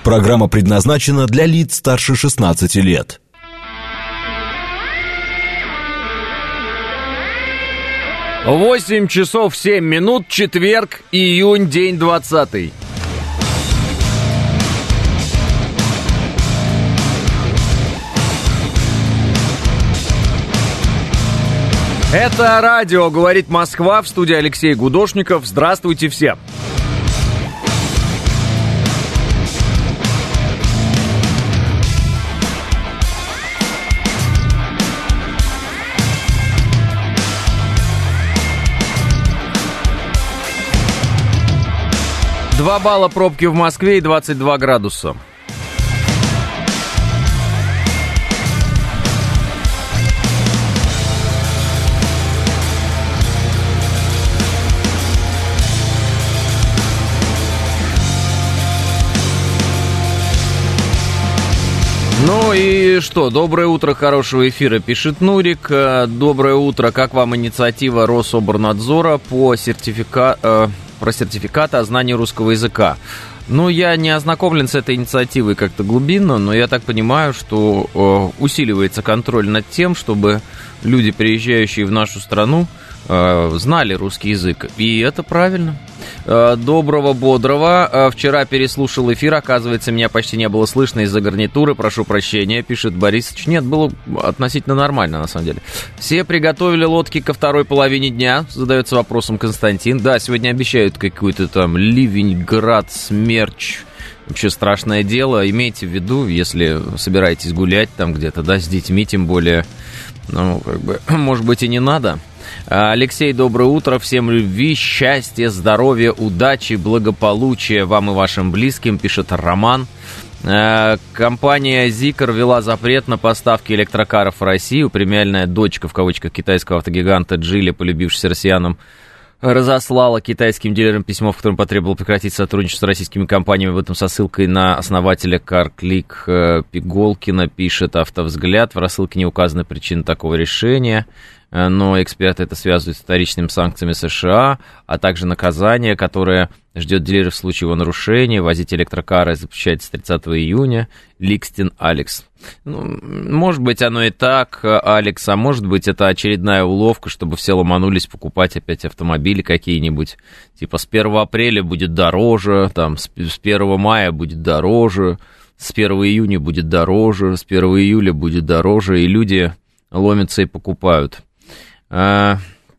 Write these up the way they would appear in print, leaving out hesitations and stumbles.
Программа предназначена для лиц старше 16 лет. 8 часов 7 минут, четверг, июнь, день 20. Это радио «Говорит Москва», в студии Алексей Гудошников. Здравствуйте всем. Два балла пробки в Москве и 22 градуса. Ну и что, доброе утро, хорошего эфира, пишет Нурик. Доброе утро, как вам инициатива Рособорнадзора про сертификаты о знании русского языка? Ну, я не ознакомлен с этой инициативой как-то глубинно, но я так понимаю, что усиливается контроль над тем, чтобы люди, приезжающие в нашу страну, знали русский язык. И это правильно. Доброго, бодрого. Вчера переслушал эфир, оказывается, меня почти не было слышно из-за гарнитуры. Прошу прощения, пишет Борисович. Нет, было относительно нормально, на самом деле. Все приготовили лодки ко второй половине дня, задается вопросом Константин. Да, сегодня обещают какой-то там ливень, град, смерч. Вообще страшное дело. Имейте в виду, если собираетесь гулять там где-то, да, с детьми, тем более, ну, как бы, может быть, и не надо. Алексей, доброе утро, всем любви, счастья, здоровья, удачи, благополучия вам и вашим близким, пишет Роман. Компания Zikr ввела запрет на поставки электрокаров в Россию. Премиальная дочка, в кавычках, китайского автогиганта Geely, полюбившаяся россиянам, разослала китайским дилерам письмо, в котором потребовала прекратить сотрудничество с российскими компаниями, в этом со ссылкой на основателя CarClick Пиголкина, пишет Автовзгляд. В рассылке не указаны причины такого решения, но эксперты это связывают с вторичными санкциями США, а также наказание, которое ждет дилеров в случае его нарушения. Возить электрокары запрещается с 30 июня. Ликстин Алекс. Ну, может быть, оно и так, Алекс, а может быть, это очередная уловка, чтобы все ломанулись покупать опять автомобили какие-нибудь. Типа с 1 апреля будет дороже, там, с 1 мая будет дороже, с 1 июня будет дороже, с 1 июля будет дороже, и люди ломятся и покупают. Так,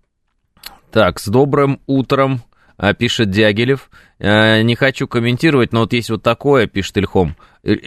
с добрым утром, пишет Дягилев. Не хочу комментировать, но вот есть вот такое, пишет Илхом.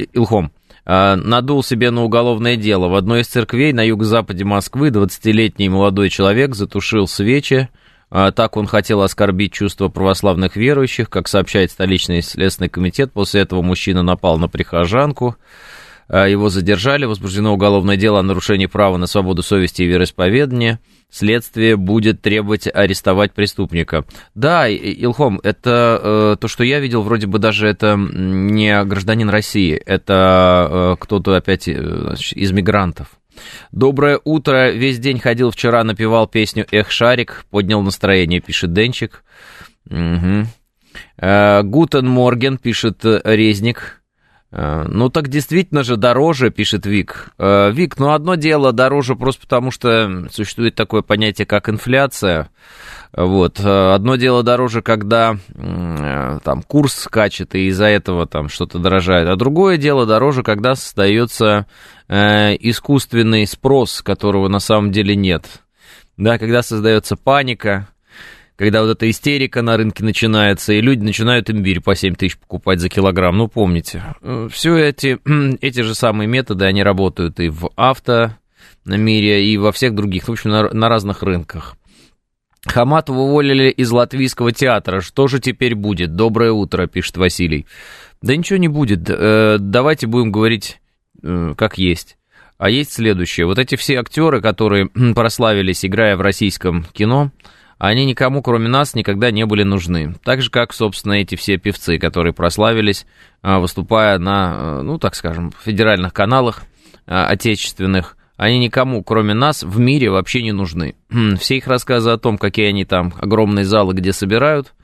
Надул себе на уголовное дело. В одной из церквей на юго-западе Москвы 20-летний молодой человек затушил свечи. Так он хотел оскорбить чувства православных верующих. Как сообщает столичный следственный комитет, после этого мужчина напал на прихожанку. Его задержали, возбуждено уголовное дело о нарушении права на свободу совести и вероисповедания. Следствие будет требовать арестовать преступника. Да, Илхом, это то, что я видел, вроде бы даже это не гражданин России, это кто-то опять из мигрантов. Доброе утро, весь день ходил вчера, напевал песню «Эх, шарик», поднял настроение, пишет Денчик. Угу. Гутен Морген, пишет Резник. Ну так действительно же дороже, пишет Вик. Вик, ну одно дело дороже просто потому, что существует такое понятие, как инфляция. Вот. Одно дело дороже, когда там курс скачет, и из-за этого там что-то дорожает. А другое дело дороже, когда создается искусственный спрос, которого на самом деле нет. Да, когда создается паника, когда вот эта истерика на рынке начинается, и люди начинают имбирь по 7 тысяч покупать за килограмм. Ну, помните, все эти же самые методы, они работают и в автомире, и во всех других, в общем, на разных рынках. Хаматову уволили из Латвийского театра. Что же теперь будет? Доброе утро, пишет Василий. Да ничего не будет. Давайте будем говорить как есть. А есть следующее. Вот эти все актеры, которые прославились, играя в российском кино, они никому, кроме нас, никогда не были нужны. Так же, как, собственно, эти все певцы, которые прославились, выступая на, ну, так скажем, федеральных каналах отечественных, они никому, кроме нас, в мире вообще не нужны. Все их рассказы о том, какие они там огромные залы, где собирают,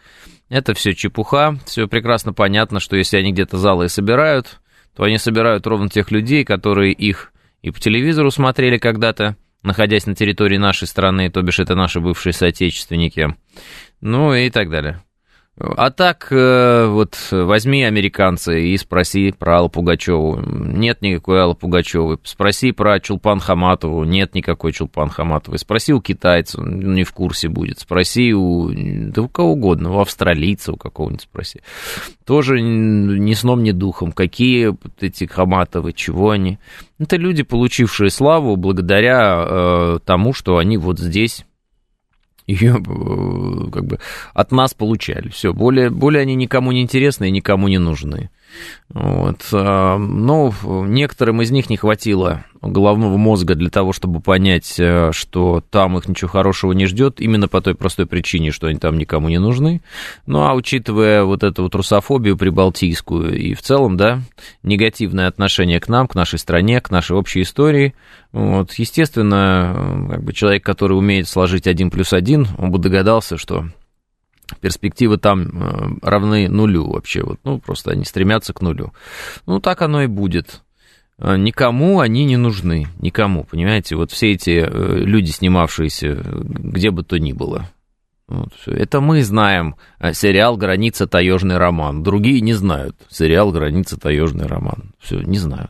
Это все чепуха, все прекрасно понятно, что если они где-то залы собирают, то они собирают ровно тех людей, которые их и по телевизору смотрели когда-то, находясь на территории нашей страны, то бишь это наши бывшие соотечественники, ну и так далее. А так, вот возьми американца и спроси про Аллу Пугачеву. Нет никакой Аллы Пугачевой. Спроси про Чулпан Хаматову. Нет никакой Чулпан Хаматовой. Спроси у китайца, он не в курсе будет. Спроси у кого угодно, у австралийца, у какого-нибудь спроси. Тоже ни сном, ни духом. Какие вот эти Хаматовы, чего они? Это люди, получившие славу благодаря тому, что они вот здесь ее как бы от нас получали. Все, более они никому не интересны и никому не нужны. Вот. Но некоторым из них не хватило головного мозга для того, чтобы понять, что там их ничего хорошего не ждет, именно по той простой причине, что они там никому не нужны. Ну, а учитывая вот эту вот русофобию прибалтийскую и в целом, да, негативное отношение к нам, к нашей стране, к нашей общей истории, вот, естественно, как бы человек, который умеет сложить 1 + 1, он бы догадался, что перспективы там равны нулю вообще, вот, ну, просто они стремятся к нулю. Ну, так оно и будет. Никому они не нужны, никому, понимаете, вот все эти люди, снимавшиеся где бы то ни было. Вот, это мы знаем сериал «Граница. Таежный роман», другие не знают сериал «Граница. Таежный роман», все, не знают.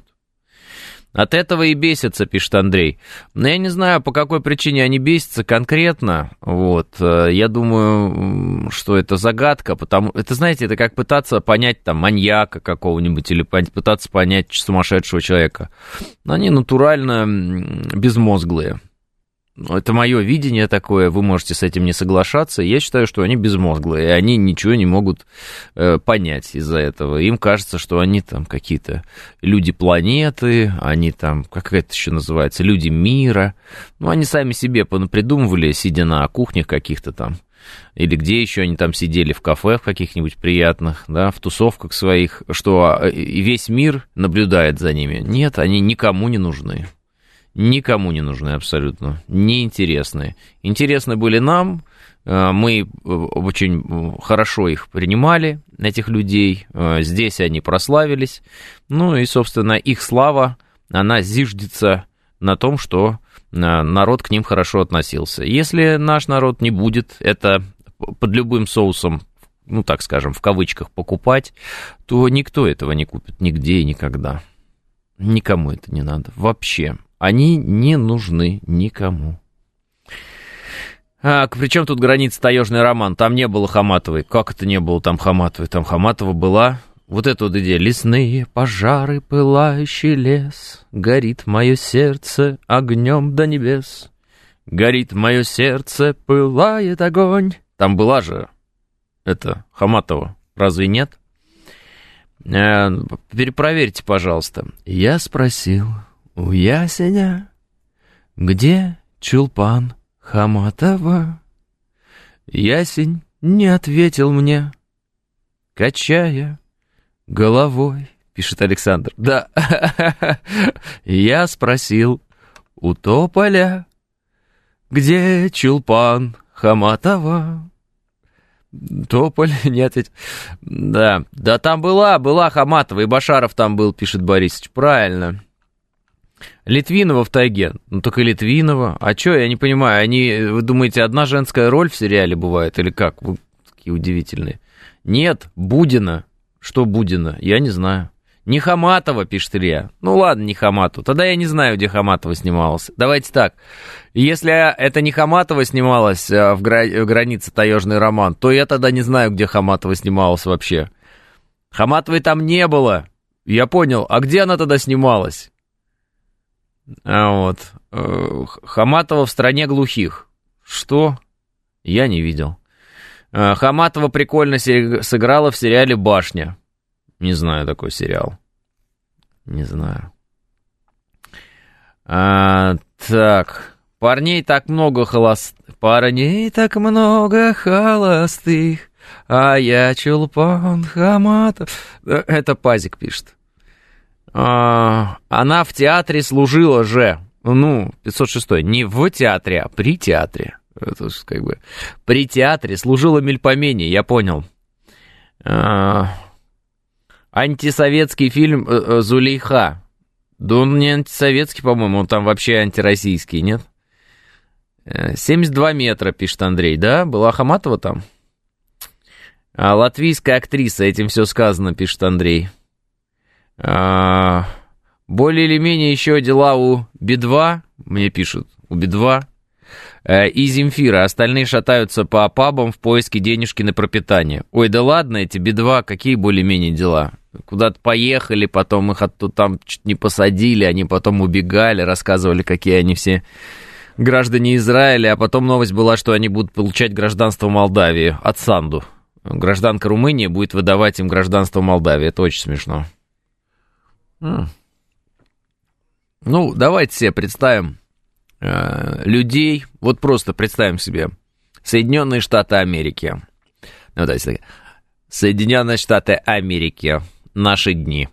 От этого и бесятся, пишет Андрей. Но я не знаю, по какой причине они бесятся конкретно. Вот. Я думаю, что это загадка, потому... Это, знаете, это как пытаться понять там маньяка какого-нибудь или пытаться понять сумасшедшего человека. Они натурально безмозглые. Это мое видение такое, вы можете с этим не соглашаться. Я считаю, что они безмозглые, и они ничего не могут понять из-за этого. Им кажется, что они там какие-то люди планеты, они там, как это еще называется, люди мира. Ну, они сами себе понапридумывали, сидя на кухнях каких-то там, или где еще они там сидели, в кафе в каких-нибудь приятных, да, в тусовках своих, что весь мир наблюдает за ними. Нет, они никому не нужны. Никому не нужны абсолютно, неинтересные. Интересны были нам, мы очень хорошо их принимали, этих людей, здесь они прославились, ну и, собственно, их слава, она зиждется на том, что народ к ним хорошо относился. Если наш народ не будет это под любым соусом, ну, так скажем, в кавычках, покупать, то никто этого не купит нигде и никогда. Никому это не надо, вообще. Они не нужны никому. Причем тут «Граница. Таежный роман»? Там не было Хаматовой. Как это не было там Хаматовой? Там Хаматова была. Вот эта вот идея. Лесные пожары, пылающий лес, горит мое сердце огнем до небес. Горит мое сердце, пылает огонь. Там была же это Хаматова. Разве нет? Перепроверьте, пожалуйста. Я спросил у ясеня, где Чулпан Хаматова? Ясень не ответил мне, качая головой, пишет Александр. Да, я спросил у тополя, где Чулпан Хаматова? Тополь не ответил. Да, там была Хаматова, и Башаров там был, пишет Борисович. Правильно. Литвинова в тайге. Ну, так и Литвинова. А что, я не понимаю, вы думаете, одна женская роль в сериале бывает, или как? Вы такие удивительные. Нет, Будина. Что Будина? Я не знаю. Не Хаматова, пишет Илья. Ну, ладно, не Хаматова. Тогда я не знаю, где Хаматова снималась. Давайте так. Если это не Хаматова снималась в «Границе. Таежный роман», то я тогда не знаю, где Хаматова снималась вообще. Хаматовой там не было. Я понял. А где она тогда снималась? Вот. Хаматова в «Стране глухих». Что? Я не видел. Хаматова прикольно сыграла в сериале «Башня». Не знаю такой сериал. Не знаю. Так. Парней так много холостых, а я Чулпан Хаматов. Это Пазик пишет. Она в театре служила же. Ну, 506. Не в театре, а при театре. Это как бы при театре служила Мельпомене, я понял. Антисоветский фильм «Зулейха». Да он не антисоветский, по-моему, он там вообще антироссийский, нет? 72 метра, пишет Андрей. Да, была Хаматова там? Латвийская актриса, этим все сказано, пишет Андрей. Более или менее еще дела у Би-2, мне пишут, у Би-2. И Земфира. Остальные шатаются по пабам в поиске денежки на пропитание. Ой, да ладно, эти Би-2, какие более-менее дела? Куда-то поехали, потом их оттуда там чуть не посадили, они потом убегали, рассказывали, какие они все граждане Израиля, а потом новость была, что они будут получать гражданство Молдавии от Санду. Гражданка Румынии будет выдавать им гражданство Молдавии. Это очень смешно. Ну, давайте себе представим людей, вот просто представим себе Соединенные Штаты Америки. Ну, давайте так. Соединенные Штаты Америки. Наши дни.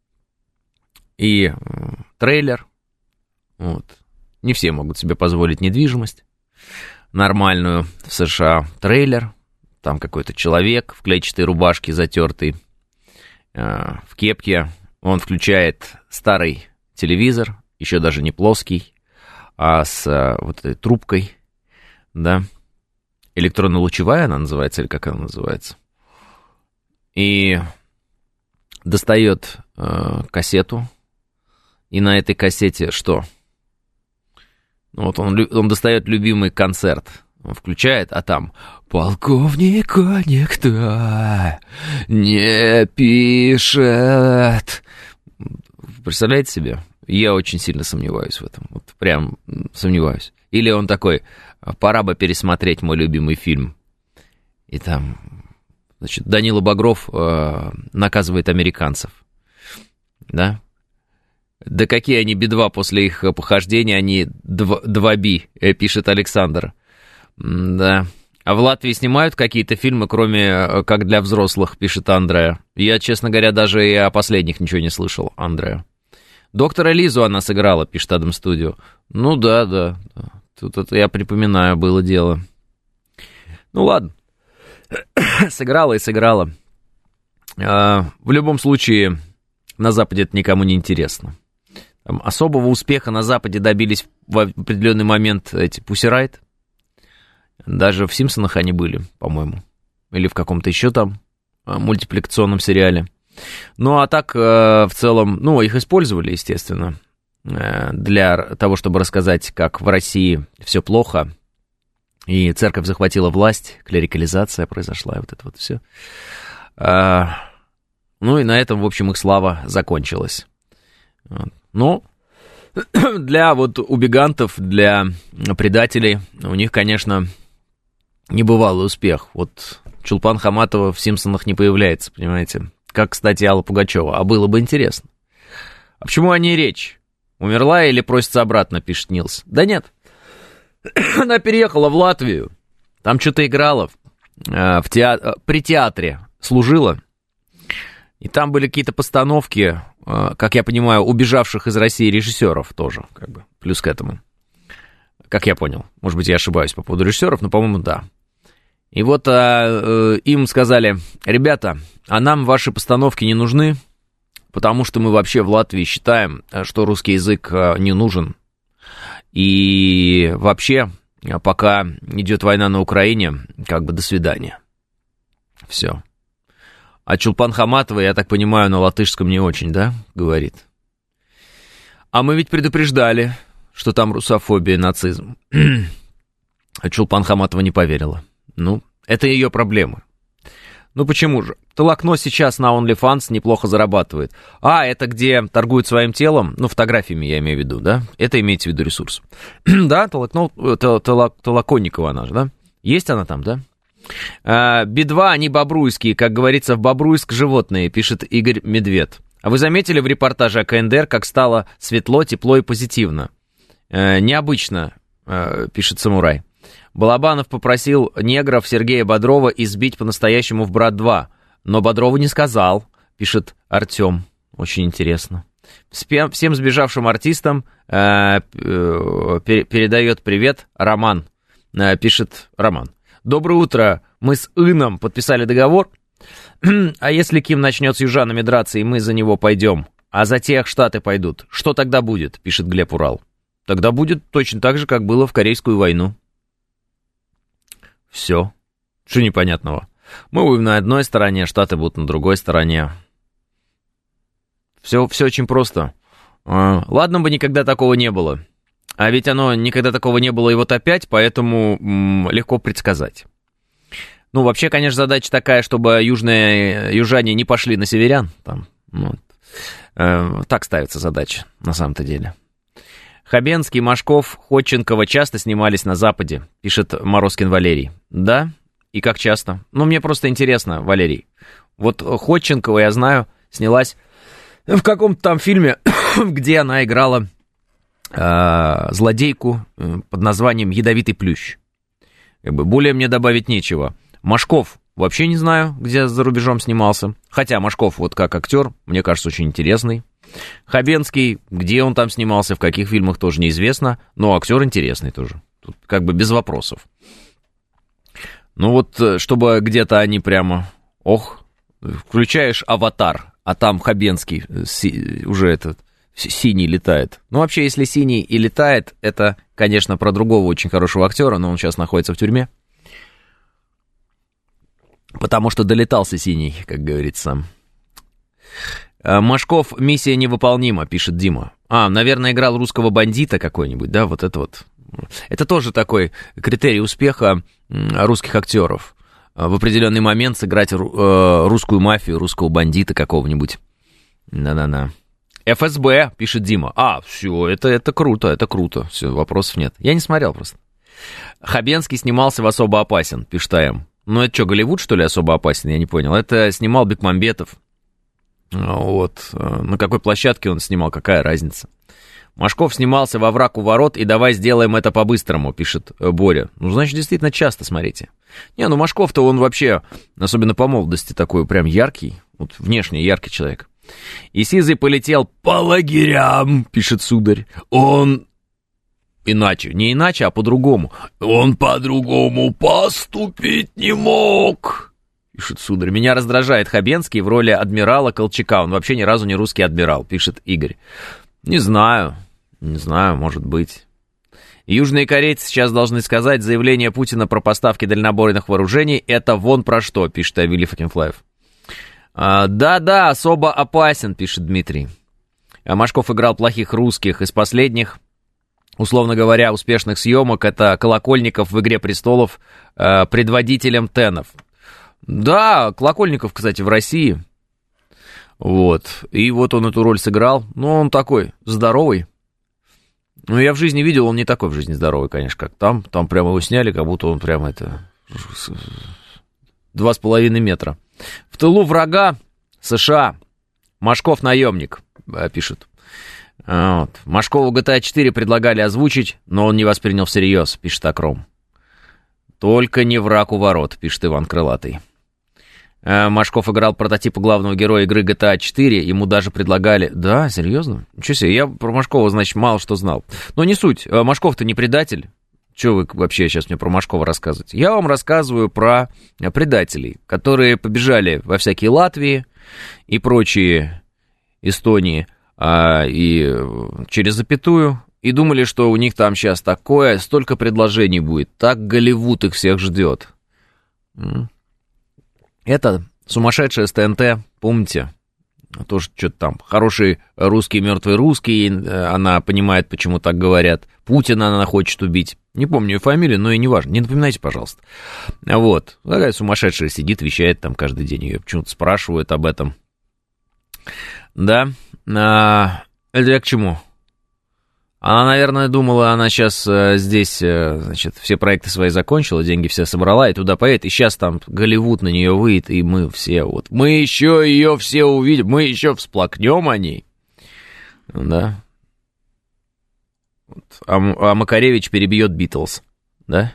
И трейлер. Вот. Не все могут себе позволить недвижимость нормальную в США. Трейлер. Там какой-то человек в клетчатой рубашке затертый, в кепке. Он включает старый телевизор, еще даже не плоский, а с вот этой трубкой, да. Электронно-лучевая она называется, или как она называется. И достает кассету, и на этой кассете что? Вот он достает любимый концерт, он включает, а там «Полковника никто не пишет». Представляете себе? Я очень сильно сомневаюсь в этом, вот прям сомневаюсь. Или он такой: «Пора бы пересмотреть мой любимый фильм». И там... Значит, Данила Багров наказывает американцев, да? Да какие они Би-2 после их похождения, они 2Би, пишет Александр. Да. А в Латвии снимают какие-то фильмы, кроме как для взрослых, пишет Андреа. Я, честно говоря, даже и о последних ничего не слышал, Андреа. Доктора Лизу она сыграла, пишет Адам Студио. Ну да. Тут это я припоминаю, было дело. Ну ладно. Сыграла и сыграла. В любом случае, на Западе это никому не интересно. Там особого успеха на Западе добились в определенный момент эти Pussy Riot. Даже в «Симпсонах» они были, по-моему. Или в каком-то еще там мультипликационном сериале. Ну, а так, в целом, ну, их использовали, естественно, для того, чтобы рассказать, как в России все плохо. И церковь захватила власть, клерикализация произошла, и вот это вот все. Ну и на этом, в общем, их слава закончилась. Но для вот убегантов, для предателей, у них, конечно, небывалый успех. Вот Чулпан Хаматова в «Симпсонах» не появляется, понимаете? Как, кстати, Алла Пугачева. А было бы интересно. А почему о ней речь? Умерла или просится обратно, пишет Нилс. Да нет. Она переехала в Латвию, там что-то играла, при театре служила, и там были какие-то постановки, как я понимаю, убежавших из России режиссеров тоже, как бы, плюс к этому, как я понял. Может быть, я ошибаюсь по поводу режиссеров, но, по-моему, да. И вот им сказали: ребята, а нам ваши постановки не нужны, потому что мы вообще в Латвии считаем, что русский язык не нужен. И вообще, пока идет война на Украине, как бы до свидания. Все. А Чулпан Хаматова, я так понимаю, на латышском не очень, да, говорит? А мы ведь предупреждали, что там русофобия, нацизм. А Чулпан Хаматова не поверила. Ну, это ее проблемы. Ну почему же? Толокно сейчас на OnlyFans неплохо зарабатывает. А, это где торгуют своим телом? Ну, фотографиями я имею в виду, да? Это имеется в виду ресурс. Да, Толоконникова она же, да? Есть она там, да? Би-2, они бобруйские, как говорится, в Бобруйск животные, пишет Игорь Медведь. А вы заметили в репортаже о КНДР, как стало светло, тепло и позитивно? Необычно, пишет Самурай. Балабанов попросил негров Сергея Бодрова избить по-настоящему в «Брат 2», но Бодрову не сказал, пишет Артем. Очень интересно. Всем сбежавшим артистам передает привет Роман, пишет Роман. Доброе утро, мы с Ином подписали договор, А если Ким начнет с южанами драться, и мы за него пойдем, а за тех Штаты пойдут, что тогда будет, пишет Глеб Урал. Тогда будет точно так же, как было в Корейскую войну. Все. Что непонятного? Мы будем на одной стороне, Штаты будут на другой стороне. Все очень просто. Ладно бы никогда такого не было. А ведь оно никогда такого не было и вот опять, поэтому легко предсказать. Ну, вообще, конечно, задача такая, чтобы южане не пошли на северян. Там, вот. Так ставится задача, на самом-то деле. Хабенский, Машков, Ходченкова часто снимались на Западе, пишет Морозкин Валерий. Да? И как часто? Ну, мне просто интересно, Валерий. Вот Ходченкова, я знаю, снялась в каком-то там фильме, где она играла злодейку под названием «Ядовитый плющ». Как бы более мне добавить нечего. Машков вообще не знаю, где за рубежом снимался. Хотя Машков вот как актер, мне кажется, очень интересный. Хабенский, где он там снимался, в каких фильмах, тоже неизвестно. Но актер интересный тоже. Тут как бы без вопросов. Ну вот, чтобы где-то они прямо... Ох, включаешь «Аватар», а там Хабенский уже этот... Синий летает. Ну, вообще, если синий и летает, это, конечно, про другого очень хорошего актера, но он сейчас находится в тюрьме. Потому что долетался синий, как говорится. Машков, миссия невыполнима, пишет Дима. Наверное, играл русского бандита какой-нибудь, да, вот это вот. Это тоже такой критерий успеха русских актеров. В определенный момент сыграть русскую мафию, русского бандита какого-нибудь. Да-да-да. ФСБ, пишет Дима. Все, это круто, все, вопросов нет. Я не смотрел просто. Хабенский снимался в «Особо опасен», пишет АМ. Ну, это что, Голливуд, что ли, «Особо опасен»? Я не понял. Это снимал Бекмамбетов. Вот. На какой площадке он снимал, какая разница? Машков снимался во «Враг у ворот», и давай сделаем это по-быстрому, пишет Боря. Ну, значит, действительно часто, смотрите. Не, ну Машков-то он вообще, особенно по молодости, такой прям яркий, вот внешне яркий человек. И Сизый полетел по лагерям, пишет Сударь. Он иначе, не иначе, а по-другому. Он по-другому поступить не мог, пишет Сударь. Меня раздражает Хабенский в роли адмирала Колчака. Он вообще ни разу не русский адмирал, пишет Игорь. Не знаю, может быть. Южные корейцы сейчас должны сказать, заявление Путина про поставки дальнобойных вооружений — это вон про что, пишет Авилий Факинфлаев. Да-да, особо опасен, пишет Дмитрий. Машков играл плохих русских. Из последних, условно говоря, успешных съемок это Колокольников в «Игре престолов» предводителем Тенов. Да, Колокольников, кстати, в России. Вот. И вот он эту роль сыграл. Ну, он такой здоровый. Ну, я в жизни видел, он не такой в жизни здоровый, конечно, как там. Там прямо его сняли, как будто он прямо 2,5 метра. В тылу врага США. Машков наемник, пишет. Вот. Машкову GTA 4 предлагали озвучить, но он не воспринял всерьез, пишет Акром. Только не «Враг у ворот», пишет Иван Крылатый. Машков играл прототипа главного героя игры GTA 4, ему даже предлагали... Да, серьезно? Ничего себе, я про Машкова, значит, мало что знал. Но не суть, Машков-то не предатель. Чего вы вообще сейчас мне про Машкова рассказываете? Я вам рассказываю про предателей, которые побежали во всякие Латвии и прочие Эстонии и через запятую, и думали, что у них там сейчас такое, столько предложений будет, так Голливуд их всех ждет. Это сумасшедшая с ТНТ, помните? Тоже что-то там, хороший русский, мертвый русский, она понимает, почему так говорят. Путина она хочет убить. Не помню ее фамилию, но и не важно. Не напоминайте, пожалуйста. Вот. Такая сумасшедшая сидит, вещает там каждый день. Ее почему-то спрашивают об этом. Да. Это я к чему? Она, наверное, думала, она сейчас здесь, значит, все проекты свои закончила, деньги все собрала и туда поедет. И сейчас там Голливуд на нее выйдет, и мы все вот... Мы еще ее все увидим, мы еще всплакнем о ней. Да. А Макаревич перебьет Битлз, да?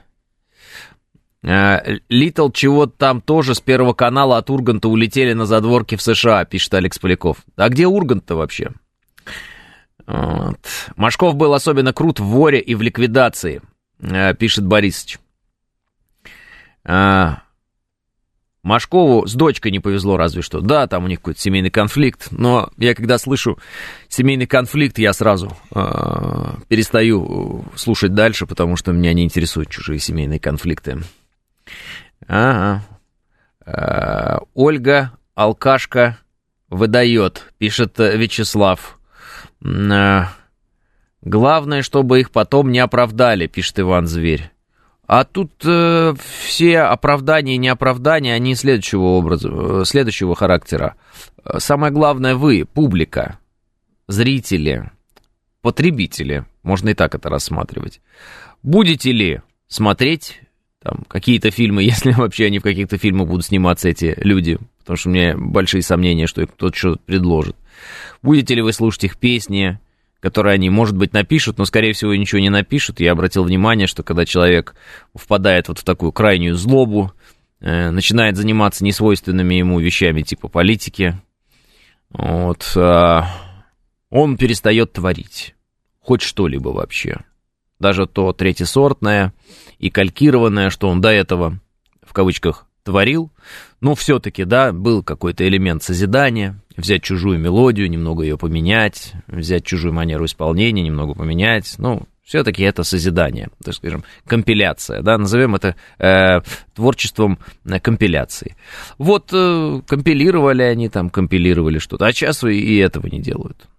Литл чего-то там тоже с Первого канала от Урганта улетели на задворки в США, пишет Алекс Поляков. А где Ургант-то вообще? Вот. Машков был особенно крут в воре и в ликвидации, пишет Борисыч. Машкову с дочкой не повезло разве что. Да, там у них какой-то семейный конфликт, но я когда слышу семейный конфликт, я сразу перестаю слушать дальше, потому что меня не интересуют чужие семейные конфликты. Ага. Ольга, алкашка, выдает, пишет Вячеслав. Главное, чтобы их потом не оправдали, пишет Иван Зверь. А тут все оправдания и неоправдания, они следующего характера. Самое главное, вы, публика, зрители, потребители, можно и так это рассматривать. Будете ли смотреть там какие-то фильмы, если вообще они в каких-то фильмах будут сниматься, эти люди, потому что у меня большие сомнения, что кто-то что-то предложит. Будете ли вы слушать их песни, которые они, может быть, напишут, но, скорее всего, ничего не напишут. Я обратил внимание, что когда человек впадает вот в такую крайнюю злобу, начинает заниматься несвойственными ему вещами типа политики, вот, он перестает творить хоть что-либо вообще. Даже то третьесортное и калькированное, что он до этого, в кавычках, творил, но все-таки, да, был какой-то элемент созидания, взять чужую мелодию, немного ее поменять, взять чужую манеру исполнения, немного поменять, ну, все-таки это созидание, так скажем, компиляция, да, назовем это творчеством компиляции. Вот компилировали они там, компилировали что-то, а сейчас и этого не делают.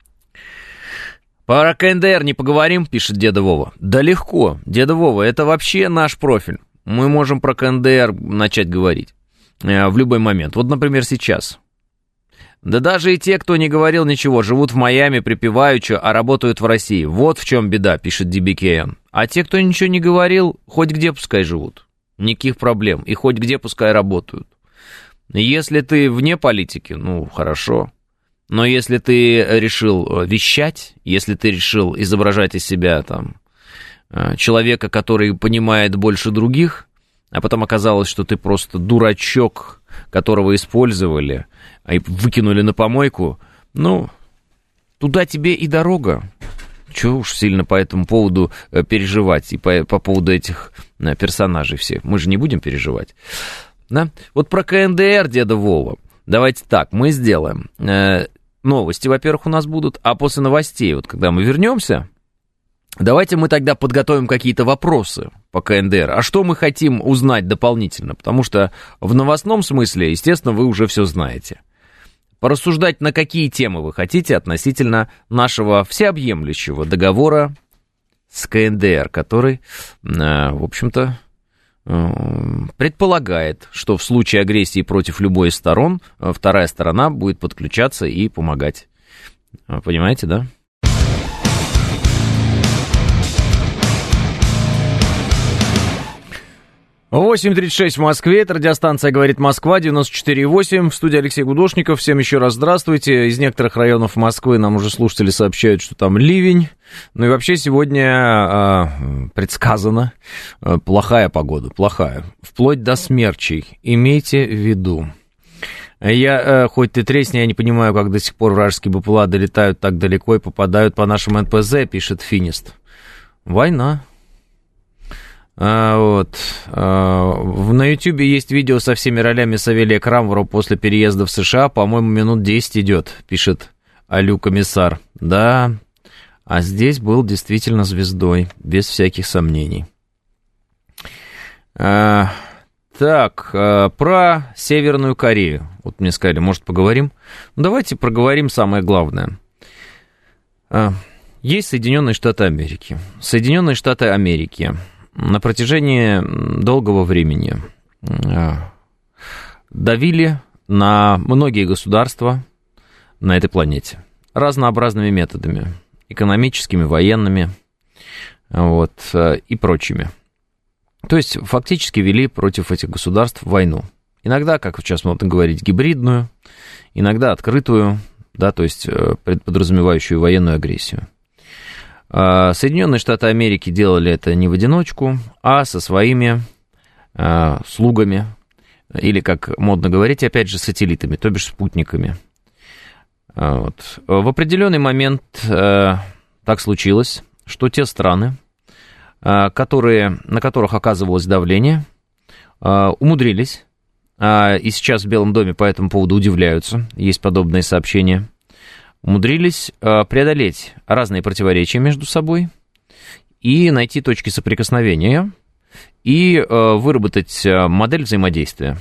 Про КНДР не поговорим, пишет Деда Вова. Да легко, Деда Вова, это вообще наш профиль. Мы можем про КНДР начать говорить в любой момент. Вот, например, сейчас. Да даже и те, кто не говорил ничего, живут в Майами припеваючи, а работают в России. Вот в чем беда, пишет DBKN. А те, кто ничего не говорил, хоть где пускай живут. Никаких проблем. И хоть где пускай работают. Если ты вне политики, ну, хорошо. Но если ты решил вещать, если ты решил изображать из себя там человека, который понимает больше других, а потом оказалось, что ты просто дурачок, которого использовали, и выкинули на помойку, ну, туда тебе и дорога. Чего уж сильно по этому поводу переживать, и по поводу этих персонажей всех. Мы же не будем переживать. Да? Вот про КНДР, Деда Вова, давайте так, мы сделаем. Новости, во-первых, у нас будут, а после новостей, вот когда мы вернемся, давайте мы тогда подготовим какие-то вопросы по КНДР. А что мы хотим узнать дополнительно? Потому что в новостном смысле, естественно, вы уже все знаете. Порассуждать, на какие темы вы хотите относительно нашего всеобъемлющего договора с КНДР, который, в общем-то, предполагает, что в случае агрессии против любой из сторон, вторая сторона будет подключаться и помогать. Понимаете, да? 8:36 в Москве, это радиостанция «Говорит Москва», 94,8, в студии Алексей Гудошников. Всем еще раз здравствуйте. Из некоторых районов Москвы нам уже слушатели сообщают, что там ливень. Ну и вообще сегодня предсказана плохая погода, плохая, вплоть до смерчей. Имейте в виду. Я, хоть ты тресни, я не понимаю, как до сих пор вражеские БПЛА долетают так далеко и попадают по нашим НПЗ, пишет Финист. Война. На Ютьюбе есть видео со всеми ролями Савелия Крамворова после переезда в США, по-моему, минут 10 идет, пишет Алю Комиссар. Да, а здесь был действительно звездой, без всяких сомнений. Так, про Северную Корею. Вот мне сказали, может, поговорим? Ну, давайте проговорим самое главное. Есть Соединенные Штаты Америки. Соединенные Штаты Америки на протяжении долгого времени давили на многие государства на этой планете разнообразными методами, экономическими, военными, вот, и прочими. То есть фактически вели против этих государств войну. Иногда, как сейчас можно говорить, гибридную, иногда открытую, да, то есть подразумевающую военную агрессию. Соединенные Штаты Америки делали это не в одиночку, а со своими слугами, или, как модно говорить, опять же, сателлитами, то бишь спутниками. Вот. В определенный момент так случилось, что те страны, на которых оказывалось давление, умудрились и сейчас в Белом доме по этому поводу удивляются, есть подобные сообщения, умудрились преодолеть разные противоречия между собой и найти точки соприкосновения и выработать модель взаимодействия,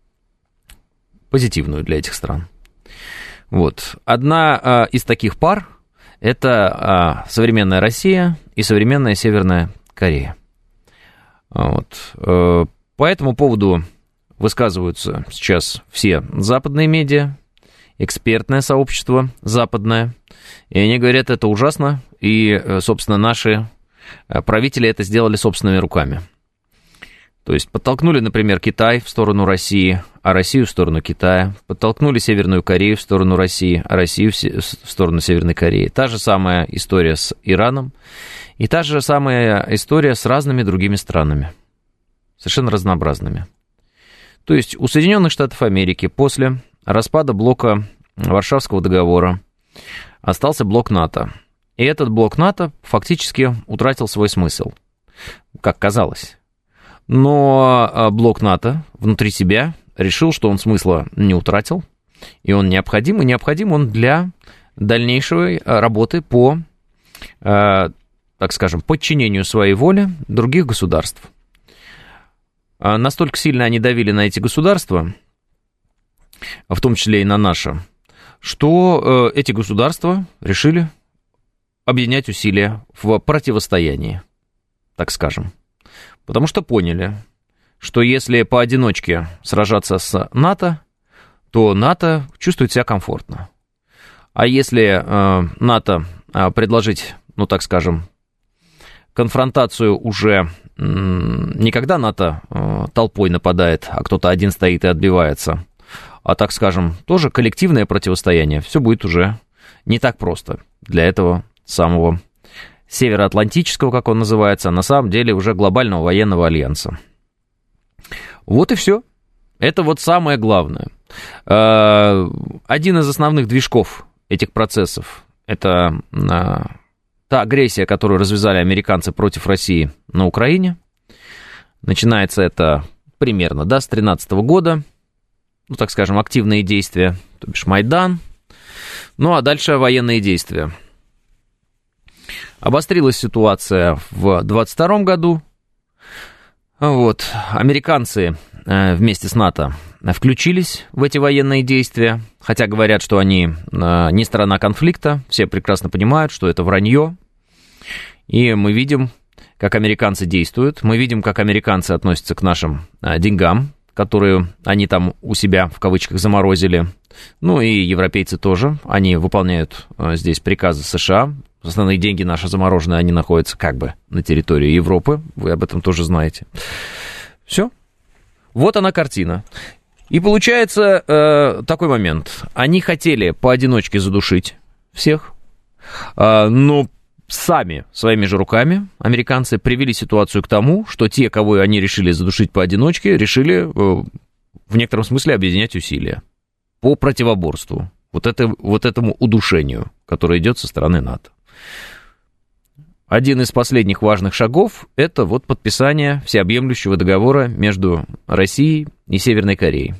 позитивную для этих стран. Вот. Одна из таких пар – это современная Россия и современная Северная Корея. Вот. По этому поводу высказываются сейчас все западные медиа, экспертное сообщество западное, и они говорят, это ужасно, и, собственно, наши правители это сделали собственными руками. То есть подтолкнули, например, Китай в сторону России, а Россию в сторону Китая, подтолкнули Северную Корею в сторону России, а Россию в сторону Северной Кореи. Та же самая история с Ираном, и та же самая история с разными другими странами, совершенно разнообразными. То есть у Соединенных Штатов Америки после распада блока Варшавского договора остался блок НАТО. И этот блок НАТО фактически утратил свой смысл, как казалось. Но блок НАТО внутри себя решил, что он смысла не утратил, и он необходим, и необходим он для дальнейшей работы по, так скажем, подчинению своей воле других государств. Настолько сильно они давили на эти государства, в том числе и на наше, что эти государства решили объединять усилия в противостоянии, так скажем. Потому что поняли, что если поодиночке сражаться с НАТО, то НАТО чувствует себя комфортно. А если НАТО предложить, ну так скажем, конфронтацию уже не когда НАТО толпой нападает, а кто-то один стоит и отбивается, а, так скажем, тоже коллективное противостояние, все будет уже не так просто для этого самого Североатлантического, как он называется, а на самом деле уже глобального военного альянса. Вот и все. Это вот самое главное. Один из основных движков этих процессов – это та агрессия, которую развязали американцы против России на Украине. Начинается это примерно, да, с 2013 года. Ну, так скажем, активные действия, то бишь Майдан. Ну, а дальше военные действия. Обострилась ситуация в 2022 году. Вот. Американцы вместе с НАТО включились в эти военные действия, хотя говорят, что они не сторона конфликта, все прекрасно понимают, что это вранье, и мы видим, как американцы действуют, мы видим, как американцы относятся к нашим деньгам, которые они там у себя, в кавычках, заморозили, ну и европейцы тоже, они выполняют здесь приказы США, основные деньги наши замороженные, они находятся как бы на территории Европы, вы об этом тоже знаете. Все. Вот она картина. И получается такой момент. Они хотели поодиночке задушить всех, но сами своими же руками американцы привели ситуацию к тому, что те, кого они решили задушить поодиночке, решили в некотором смысле объединять усилия по противоборству вот этому удушению, которое идет со стороны НАТО. Один из последних важных шагов – это вот подписание всеобъемлющего договора между Россией и Северной Кореей.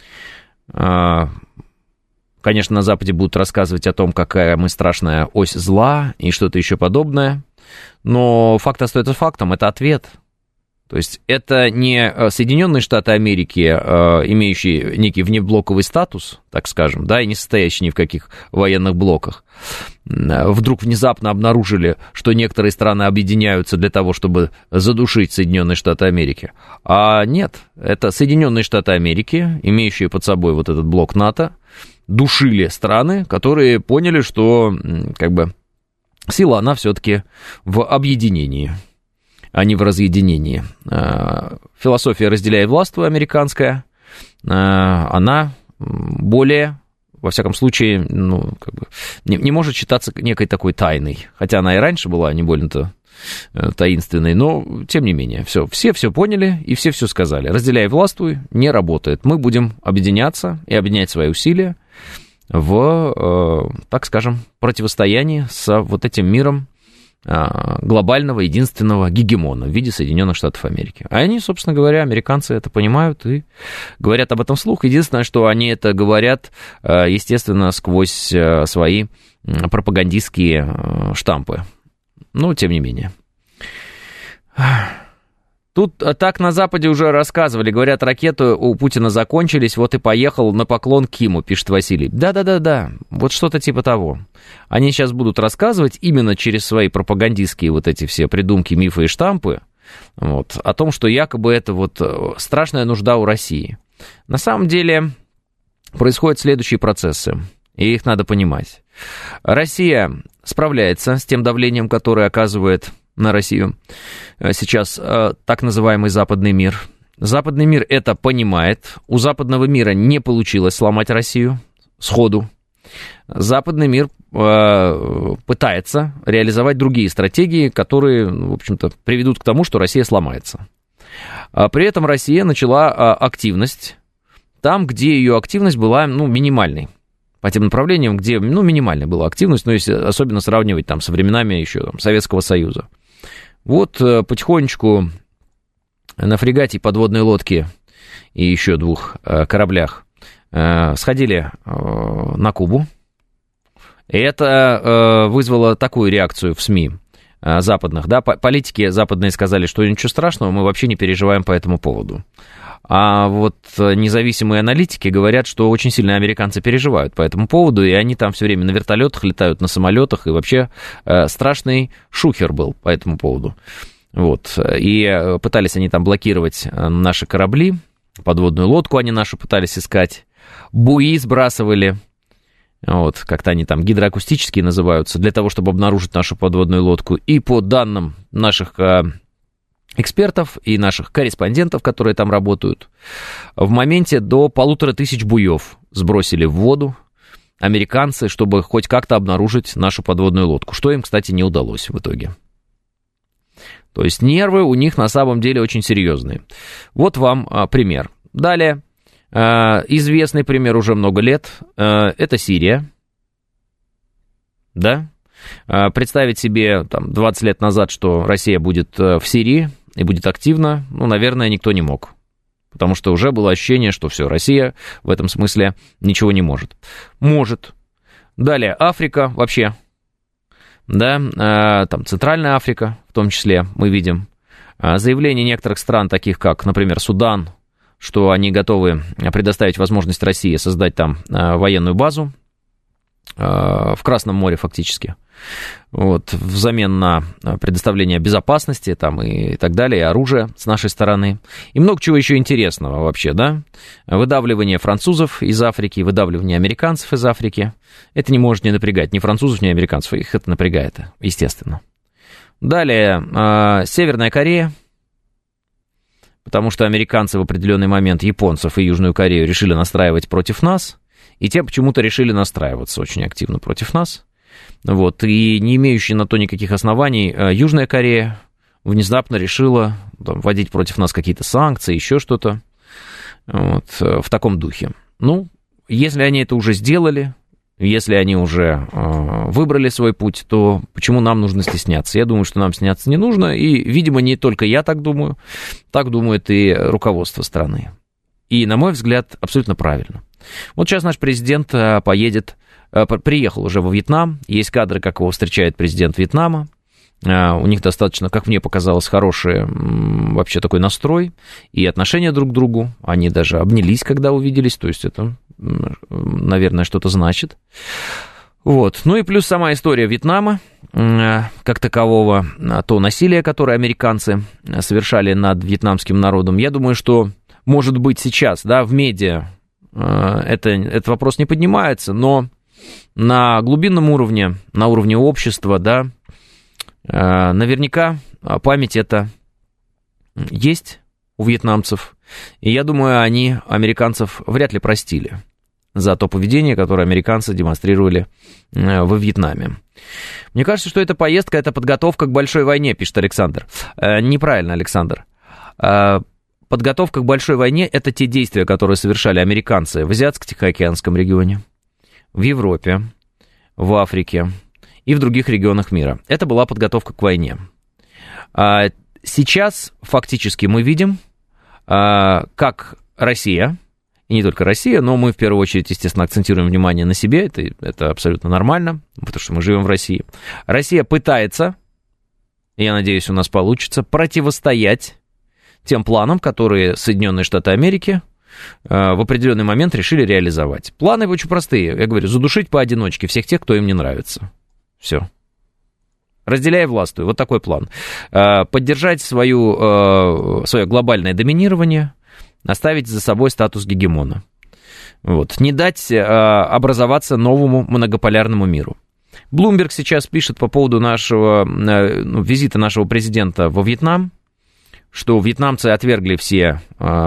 Конечно, на Западе будут рассказывать о том, какая мы страшная ось зла и что-то еще подобное, но факт остается фактом, это ответ. То есть это не Соединенные Штаты Америки, имеющие некий внеблоковый статус, так скажем, да, и не состоящие ни в каких военных блоках, вдруг внезапно обнаружили, что некоторые страны объединяются для того, чтобы задушить Соединенные Штаты Америки. А нет, это Соединенные Штаты Америки, имеющие под собой вот этот блок НАТО, душили страны, которые поняли, что как бы сила, она все-таки в объединении, а не в разъединении. Философия «разделяй и властвуй» американская, она более, во всяком случае, ну, как бы не может считаться некой такой тайной, хотя она и раньше была не больно-то таинственной, но тем не менее, все поняли и все сказали. «Разделяй и властвуй» не работает. Мы будем объединяться и объединять свои усилия в, так скажем, противостоянии с вот этим миром глобального, единственного гегемона в виде Соединенных Штатов Америки. А они, собственно говоря, американцы это понимают и говорят об этом вслух. Единственное, что они это говорят, естественно, сквозь свои пропагандистские штампы. Но, тем не менее. Тут так на Западе уже рассказывали, говорят, ракеты у Путина закончились, вот и поехал на поклон к Киму, пишет Василий. Да, вот что-то типа того. Они сейчас будут рассказывать именно через свои пропагандистские вот эти все придумки, мифы и штампы, вот, о том, что якобы это вот страшная нужда у России. На самом деле происходят следующие процессы, и их надо понимать. Россия справляется с тем давлением, которое оказывает на Россию сейчас так называемый западный мир. Западный мир это понимает. У западного мира не получилось сломать Россию сходу. Западный мир пытается реализовать другие стратегии, которые, в общем-то, приведут к тому, что Россия сломается. При этом Россия начала активность там, где ее активность была минимальной. По тем направлениям, где минимальная была активность, но если особенно сравнивать там, со временами еще Советского Союза. Вот потихонечку на фрегате, подводной лодке и еще 2 кораблях сходили на Кубу. И это вызвало такую реакцию в СМИ западных. Да? Политики западные сказали, что ничего страшного, мы вообще не переживаем по этому поводу. А вот независимые аналитики говорят, что очень сильно американцы переживают по этому поводу, и они там все время на вертолетах летают, на самолетах, и вообще страшный шухер был по этому поводу. Вот. И пытались они там блокировать наши корабли, подводную лодку они нашу пытались искать, буи сбрасывали, вот, как-то они там гидроакустические называются, для того, чтобы обнаружить нашу подводную лодку. И по данным наших экспертов и наших корреспондентов, которые там работают, в моменте до 1500 буев сбросили в воду американцы, чтобы хоть как-то обнаружить нашу подводную лодку, что им, кстати, не удалось в итоге. То есть нервы у них на самом деле очень серьезные. Вот вам пример. Далее, известный пример уже много лет, это Сирия. Да? Представить себе там, 20 лет назад, что Россия будет в Сирии и будет активно, наверное, никто не мог. Потому что уже было ощущение, что все, Россия в этом смысле ничего не может. Может. Далее, Африка вообще. Да, там Центральная Африка, в том числе, мы видим. Заявления некоторых стран, таких как, например, Судан, что они готовы предоставить возможность России создать там военную базу в Красном море фактически. Вот, взамен на предоставление безопасности там, и так далее, и оружия с нашей стороны. И много чего еще интересного вообще, да? Выдавливание французов из Африки, выдавливание американцев из Африки. Это не может не напрягать ни французов, ни американцев. Их это напрягает, естественно. Далее, Северная Корея. Потому что американцы в определенный момент японцев и Южную Корею решили настраивать против нас. И те почему-то решили настраиваться очень активно против нас. Вот, и не имеющие на то никаких оснований, Южная Корея внезапно решила там, вводить против нас какие-то санкции, еще что-то вот, в таком духе. Ну, если они это уже сделали, если они уже выбрали свой путь, то почему нам нужно стесняться? Я думаю, что нам стесняться не нужно, и, видимо, не только я так думаю, так думает и руководство страны. И, на мой взгляд, абсолютно правильно. Вот сейчас наш президент приехал уже во Вьетнам, есть кадры, как его встречает президент Вьетнама, у них достаточно, как мне показалось, хороший вообще такой настрой и отношения друг к другу, они даже обнялись, когда увиделись, то есть это, наверное, что-то значит. Вот. Ну и плюс сама история Вьетнама, как такового, то насилие, которое американцы совершали над вьетнамским народом, я думаю, что, может быть, сейчас, да, в медиа этот вопрос не поднимается, но на глубинном уровне, на уровне общества, да, наверняка память эта есть у вьетнамцев, и я думаю, они американцев вряд ли простили за то поведение, которое американцы демонстрировали во Вьетнаме. Мне кажется, что эта поездка – это подготовка к большой войне, пишет Александр. Неправильно, Александр. Подготовка к большой войне – это те действия, которые совершали американцы в Азиатско-Тихоокеанском регионе, в Европе, в Африке и в других регионах мира. Это была подготовка к войне. Сейчас фактически мы видим, как Россия, и не только Россия, но мы в первую очередь, естественно, акцентируем внимание на себе, это абсолютно нормально, потому что мы живем в России. Россия пытается, я надеюсь, у нас получится, противостоять тем планам, которые Соединенные Штаты Америки в определенный момент решили реализовать. Планы очень простые, я говорю, задушить поодиночке всех тех, кто им не нравится. Все. Разделяй, властвуй. Вот такой план. Поддержать свое глобальное доминирование, оставить за собой статус гегемона. Вот. Не дать образоваться новому многополярному миру. Блумберг сейчас пишет по поводу визита нашего президента во Вьетнам, что вьетнамцы отвергли все,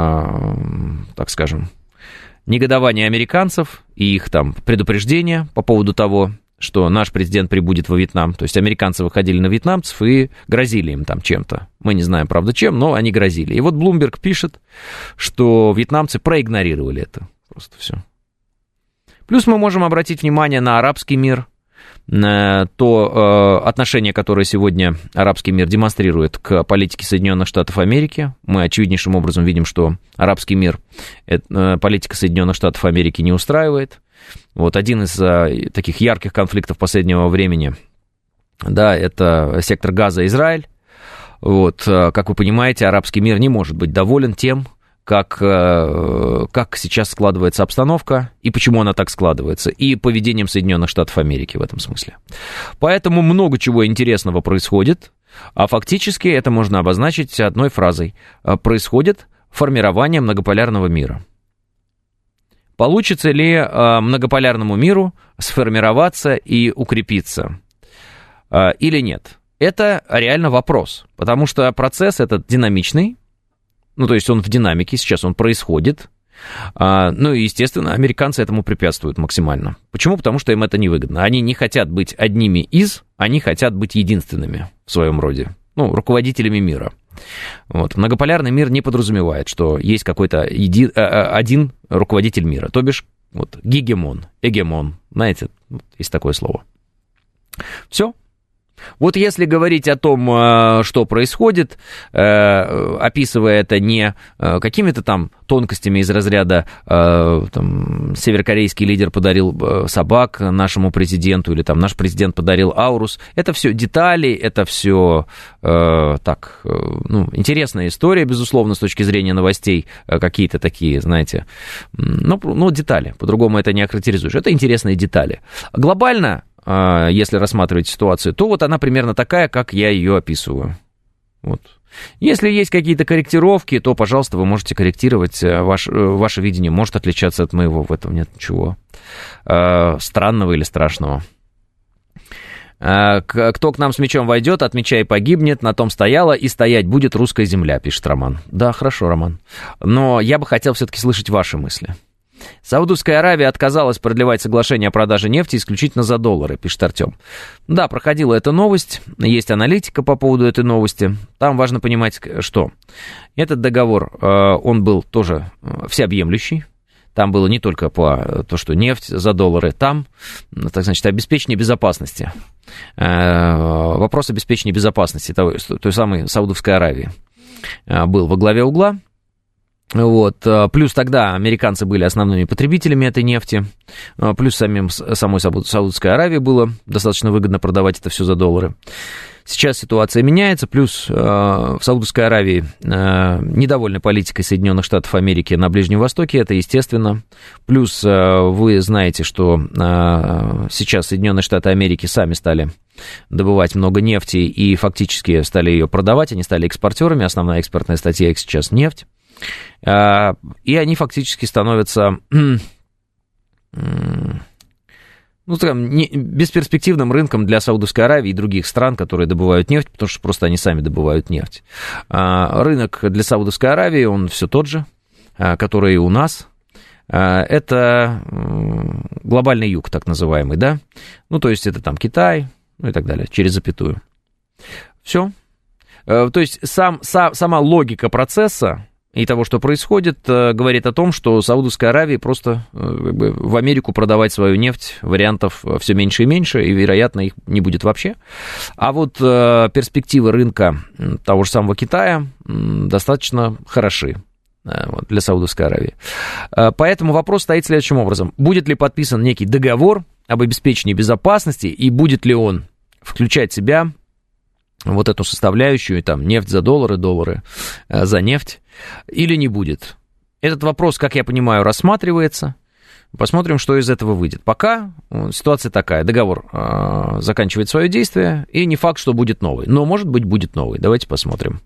так скажем, негодования американцев и их там предупреждения по поводу того, что наш президент прибудет во Вьетнам. То есть американцы выходили на вьетнамцев и грозили им там чем-то. Мы не знаем, правда, чем, но они грозили. И вот Блумберг пишет, что вьетнамцы проигнорировали это. Просто все. Плюс мы можем обратить внимание на арабский мир, на то отношение, которое сегодня арабский мир демонстрирует к политике Соединенных Штатов Америки. Мы очевиднейшим образом видим, что арабский мир политика Соединенных Штатов Америки не устраивает. Вот один из таких ярких конфликтов последнего времени, да, это сектор Газа-Израиль. Вот, как вы понимаете, арабский мир не может быть доволен тем, как сейчас складывается обстановка, и почему она так складывается, и поведением Соединенных Штатов Америки в этом смысле. Поэтому много чего интересного происходит, а фактически это можно обозначить одной фразой. Происходит формирование многополярного мира. Получится ли многополярному миру сформироваться и укрепиться или нет? Это реально вопрос, потому что процесс этот динамичный, ну, то есть он в динамике, сейчас он происходит, ну, и, естественно, американцы этому препятствуют максимально. Почему? Потому что им это невыгодно. Они не хотят быть одними из, они хотят быть единственными в своем роде, ну, руководителями мира. Вот. Многополярный мир не подразумевает, что есть какой-то один руководитель мира, то бишь вот, эгемон, знаете, есть такое слово. Все. Вот если говорить о том, что происходит, описывая это не какими-то там тонкостями из разряда там, северокорейский лидер подарил собак нашему президенту, или там наш президент подарил аурус, это все детали, это все так, ну, интересная история, безусловно, с точки зрения новостей, какие-то такие, знаете, ну детали, по-другому это не охарактеризуешь, это интересные детали. Глобально, если рассматривать ситуацию, то вот она примерно такая, как я ее описываю. Вот. Если есть какие-то корректировки, то, пожалуйста, вы можете корректировать. Ваше видение может отличаться от моего, в этом нет ничего странного или страшного. Кто к нам с мечом войдет, от меча и погибнет, на том стояла, и стоять будет русская земля, пишет Роман. Да, хорошо, Роман. Но я бы хотел все-таки слышать ваши мысли. Саудовская Аравия отказалась продлевать соглашение о продаже нефти исключительно за доллары, пишет Артем. Да, проходила эта новость, есть аналитика по поводу этой новости. Там важно понимать, что этот договор, он был тоже всеобъемлющий. Там было не только по то, что нефть за доллары, там, так значит, обеспечение безопасности. Вопрос обеспечения безопасности той самой Саудовской Аравии был во главе угла. Вот. Плюс тогда американцы были основными потребителями этой нефти, плюс самой Саудовской Аравии было достаточно выгодно продавать это все за доллары. Сейчас ситуация меняется, плюс в Саудовской Аравии недовольны политикой Соединенных Штатов Америки на Ближнем Востоке, это естественно. Плюс вы знаете, что сейчас Соединенные Штаты Америки сами стали добывать много нефти и фактически стали ее продавать, они стали экспортерами, основная экспортная статья их сейчас нефть. И они фактически становятся, ну, скажем, бесперспективным рынком для Саудовской Аравии и других стран, которые добывают нефть, потому что просто они сами добывают нефть. Рынок для Саудовской Аравии, он все тот же, который и у нас. Это глобальный юг, так называемый, да? Ну, то есть это там Китай, ну и так далее, через запятую. Все. То есть сама логика процесса и того, что происходит, говорит о том, что Саудовской Аравии просто в Америку продавать свою нефть вариантов все меньше и меньше, и, вероятно, их не будет вообще. А вот перспективы рынка того же самого Китая достаточно хороши для Саудовской Аравии. Поэтому вопрос стоит следующим образом. Будет ли подписан некий договор об обеспечении безопасности, и будет ли он включать в себя вот эту составляющую, там, нефть за доллары, доллары за нефть, или не будет. Этот вопрос, как я понимаю, рассматривается. Посмотрим, что из этого выйдет. Пока ситуация такая. Договор заканчивает свое действие, и не факт, что будет новый. Но, может быть, будет новый. Давайте посмотрим.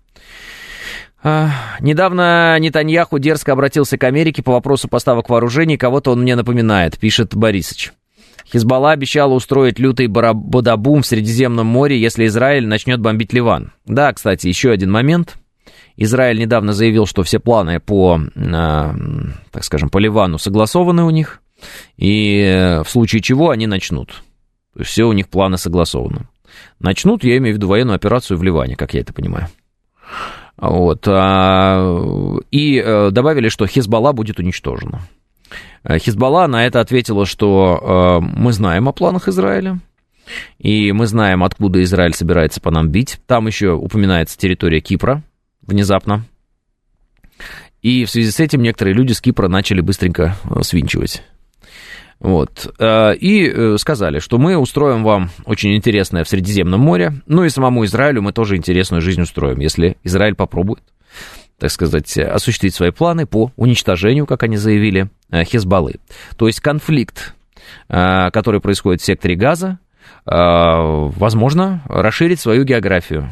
Недавно Нетаньяху дерзко обратился к Америке по вопросу поставок вооружений. Кого-то он мне напоминает, пишет Борисыч. Хизбалла обещала устроить лютый бодабум в Средиземном море, если Израиль начнет бомбить Ливан. Да, кстати, еще один момент. Израиль недавно заявил, что все планы по, так скажем, по Ливану согласованы у них, и в случае чего они начнут. То есть все у них планы согласованы. Начнут, я имею в виду военную операцию в Ливане, как я это понимаю. Вот. И добавили, что Хизбалла будет уничтожена. Хизбалла на это ответила, что мы знаем о планах Израиля, и мы знаем, откуда Израиль собирается по нам бить. Там еще упоминается территория Кипра внезапно. И в связи с этим некоторые люди с Кипра начали быстренько свинчивать. Вот. И сказали, что мы устроим вам очень интересное в Средиземном море, ну и самому Израилю мы тоже интересную жизнь устроим, если Израиль попробует, так сказать, осуществить свои планы по уничтожению, как они заявили, Хизбаллы. То есть конфликт, который происходит в секторе Газа, возможно, расширит свою географию.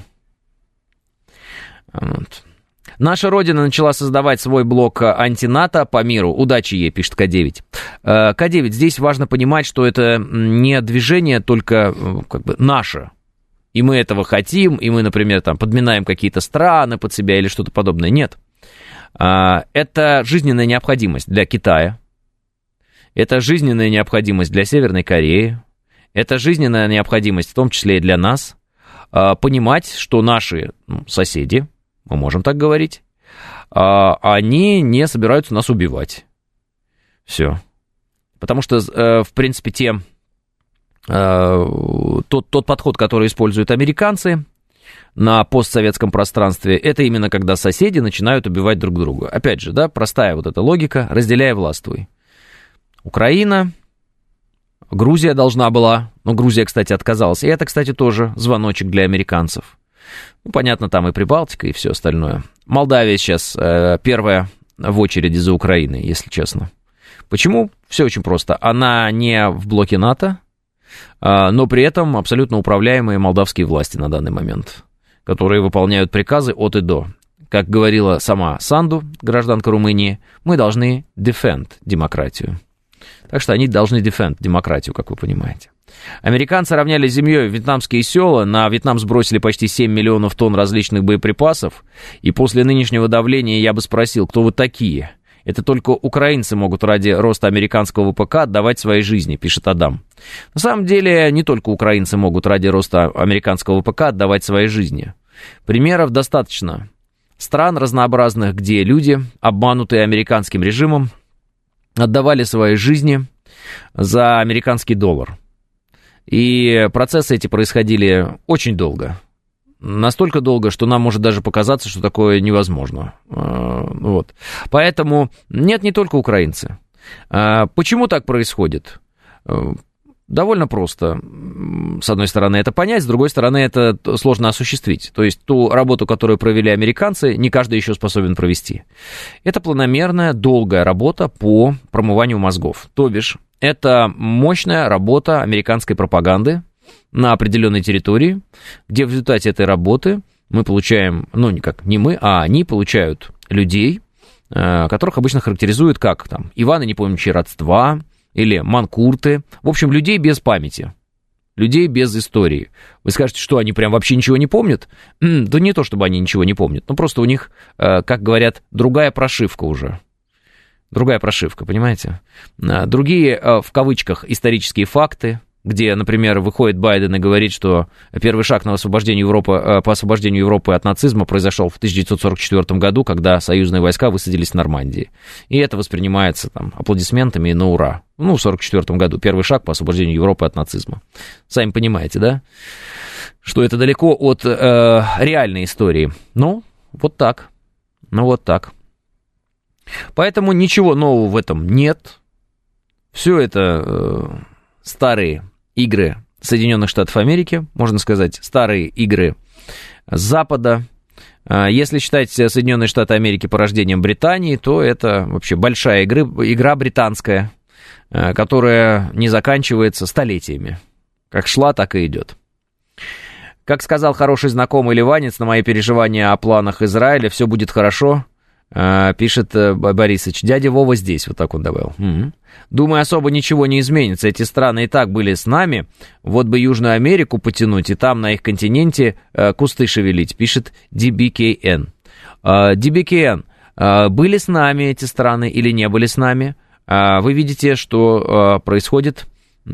Вот. Наша Родина начала создавать свой блок антинато по миру. Удачи ей, пишет К9. К9, здесь важно понимать, что это не движение только как бы наше. И мы этого хотим, и мы, например, там, подминаем какие-то страны под себя или что-то подобное. Нет. Это жизненная необходимость для Китая. Это жизненная необходимость для Северной Кореи. Это жизненная необходимость, в том числе и для нас, понимать, что наши соседи, мы можем так говорить, они не собираются нас убивать. Все. Потому что, в принципе, тот подход, который используют американцы на постсоветском пространстве, это именно когда соседи начинают убивать друг друга. Опять же, да, простая вот эта логика, разделяй, властвуй. Украина, Грузия должна была, но Грузия, кстати, отказалась. И это, кстати, тоже звоночек для американцев. Ну, понятно, там и Прибалтика, и все остальное. Молдавия сейчас первая в очереди за Украиной, если честно. Почему? Все очень просто. Она не в блоке НАТО, но при этом абсолютно управляемые молдавские власти на данный момент, которые выполняют приказы от и до. Как говорила сама Санду, гражданка Румынии, мы должны defend демократию. Так что они должны defend демократию, как вы понимаете. Американцы равняли с землей вьетнамские села, на Вьетнам сбросили почти 7 миллионов тонн различных боеприпасов, и после нынешнего давления я бы спросил, кто вы такие? Это только украинцы могут ради роста американского ВПК отдавать свои жизни, пишет Адам. На самом деле, не только украинцы могут ради роста американского ВПК отдавать свои жизни. Примеров достаточно. Стран разнообразных, где люди, обманутые американским режимом, отдавали свои жизни за американский доллар. И процессы эти происходили очень долго. Настолько долго, что нам может даже показаться, что такое невозможно. Вот. Поэтому нет, не только украинцы. Почему так происходит? Довольно просто. С одной стороны, это понять, с другой стороны, это сложно осуществить. То есть ту работу, которую провели американцы, не каждый еще способен провести. Это планомерная, долгая работа по промыванию мозгов. То бишь, это мощная работа американской пропаганды на определенной территории, где в результате этой работы мы получаем, ну, не мы, а они получают людей, которых обычно характеризуют как там Иваны, не помнящие родства, или манкурты. В общем, людей без памяти, людей без истории. Вы скажете, что они прям вообще ничего не помнят? Да не то, чтобы они ничего не помнят, но просто у них, как говорят, другая прошивка уже. Другая прошивка, понимаете? Другие, в кавычках, исторические факты, где, например, выходит Байден и говорит, что первый шаг по освобождению Европы от нацизма произошел в 1944 году, когда союзные войска высадились в Нормандии. И это воспринимается там аплодисментами на ура. В 1944 году первый шаг по освобождению Европы от нацизма. Сами понимаете, да? Что это далеко от реальной истории. Вот так. Вот так. Поэтому ничего нового в этом нет. Все это старые игры Соединенных Штатов Америки, можно сказать, старые игры Запада. Если считать Соединенные Штаты Америки порождением Британии, то это вообще большая игра британская, которая не заканчивается столетиями. Как шла, так и идет. Как сказал хороший знакомый ливанец на мои переживания о планах Израиля, все будет хорошо, пишет Борисыч. Дядя Вова здесь, вот так он добавил. Думаю, особо ничего не изменится. Эти страны и так были с нами. Вот бы Южную Америку потянуть, и там на их континенте кусты шевелить, пишет DBKN. DBKN, были с нами эти страны или не были с нами? Вы видите, что происходит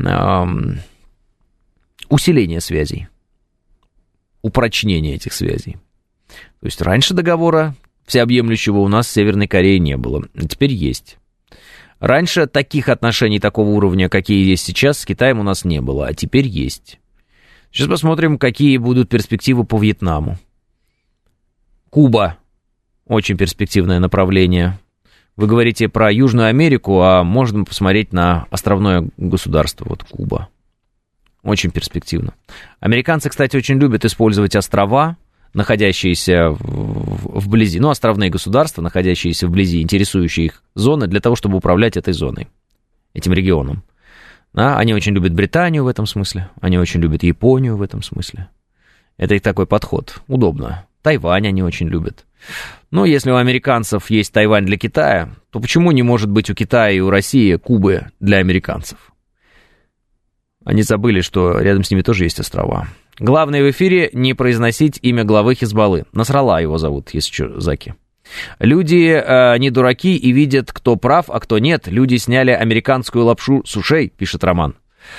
усиление связей, упрочнение этих связей. То есть раньше договора всеобъемлющего у нас с Северной Кореей не было, а теперь есть. Раньше таких отношений, такого уровня, какие есть сейчас, с Китаем у нас не было, а теперь есть. Сейчас посмотрим, какие будут перспективы по Вьетнаму. Куба. Очень перспективное направление. Вы говорите про Южную Америку, а можно посмотреть на островное государство, вот Куба. Очень перспективно. Американцы, кстати, очень любят использовать острова, находящиеся вблизи, островные государства, находящиеся вблизи, интересующие их зоны, для того, чтобы управлять этой зоной, этим регионом. Они очень любят Британию в этом смысле, они очень любят Японию в этом смысле. Это их такой подход, удобно. Тайвань они очень любят. Если у американцев есть Тайвань для Китая, то почему не может быть у Китая и у России Кубы для американцев? Они забыли, что рядом с ними тоже есть острова. Главное в эфире не произносить имя главы Хизбаллы. Насралла его зовут, если что, Заки. Люди не дураки и видят, кто прав, а кто нет. Люди сняли американскую лапшу с ушей, пишет Роман.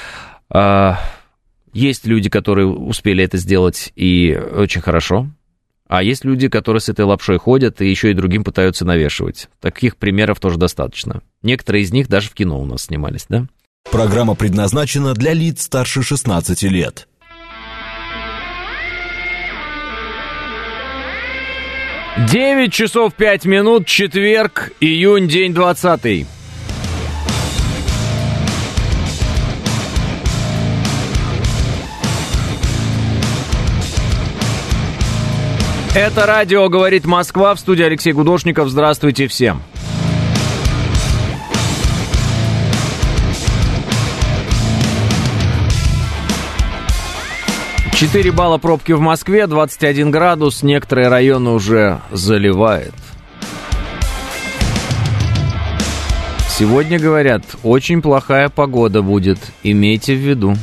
Есть люди, которые успели это сделать, и очень хорошо. А есть люди, которые с этой лапшой ходят и еще и другим пытаются навешивать. Таких примеров тоже достаточно. Некоторые из них даже в кино у нас снимались, да? Программа предназначена для лиц старше 16 лет. 9 часов 5 минут, четверг, июнь, день 20. Это радио «Говорит Москва», в студии Алексей Гудошников. Здравствуйте всем. Четыре балла пробки в Москве, 21 градус, некоторые районы уже заливает. Сегодня, говорят, очень плохая погода будет, имейте в виду.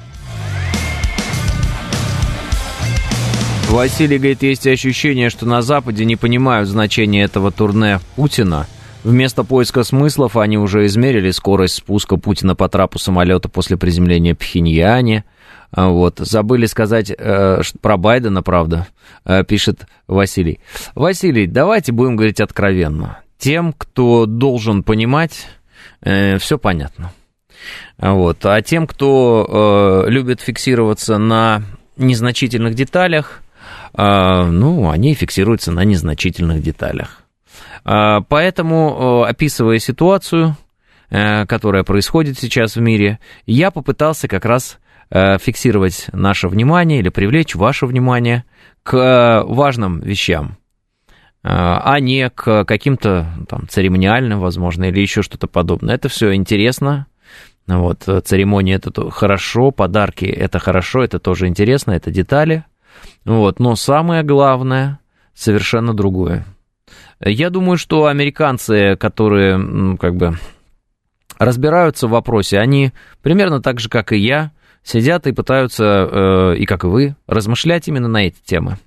Василий говорит, есть ощущение, что на Западе не понимают значения этого турне Путина. Вместо поиска смыслов они уже измерили скорость спуска Путина по трапу самолета после приземления в Пхеньяне. Забыли сказать про Байдена, правда, пишет Василий. Василий, давайте будем говорить откровенно. Тем, кто должен понимать, все понятно. А тем, кто любит фиксироваться на незначительных деталях, они фиксируются на незначительных деталях. Поэтому, описывая ситуацию, которая происходит сейчас в мире, я попытался как раз фиксировать наше внимание или привлечь ваше внимание к важным вещам, а не к каким-то церемониальным, возможно, или еще что-то подобное. Это все интересно. Церемонии — это хорошо, подарки — это хорошо, это тоже интересно, это детали. Но самое главное — совершенно другое. Я думаю, что американцы, которые разбираются в вопросе, они примерно так же, как и я, сидят и пытаются, и как и вы, размышлять именно на эти темы.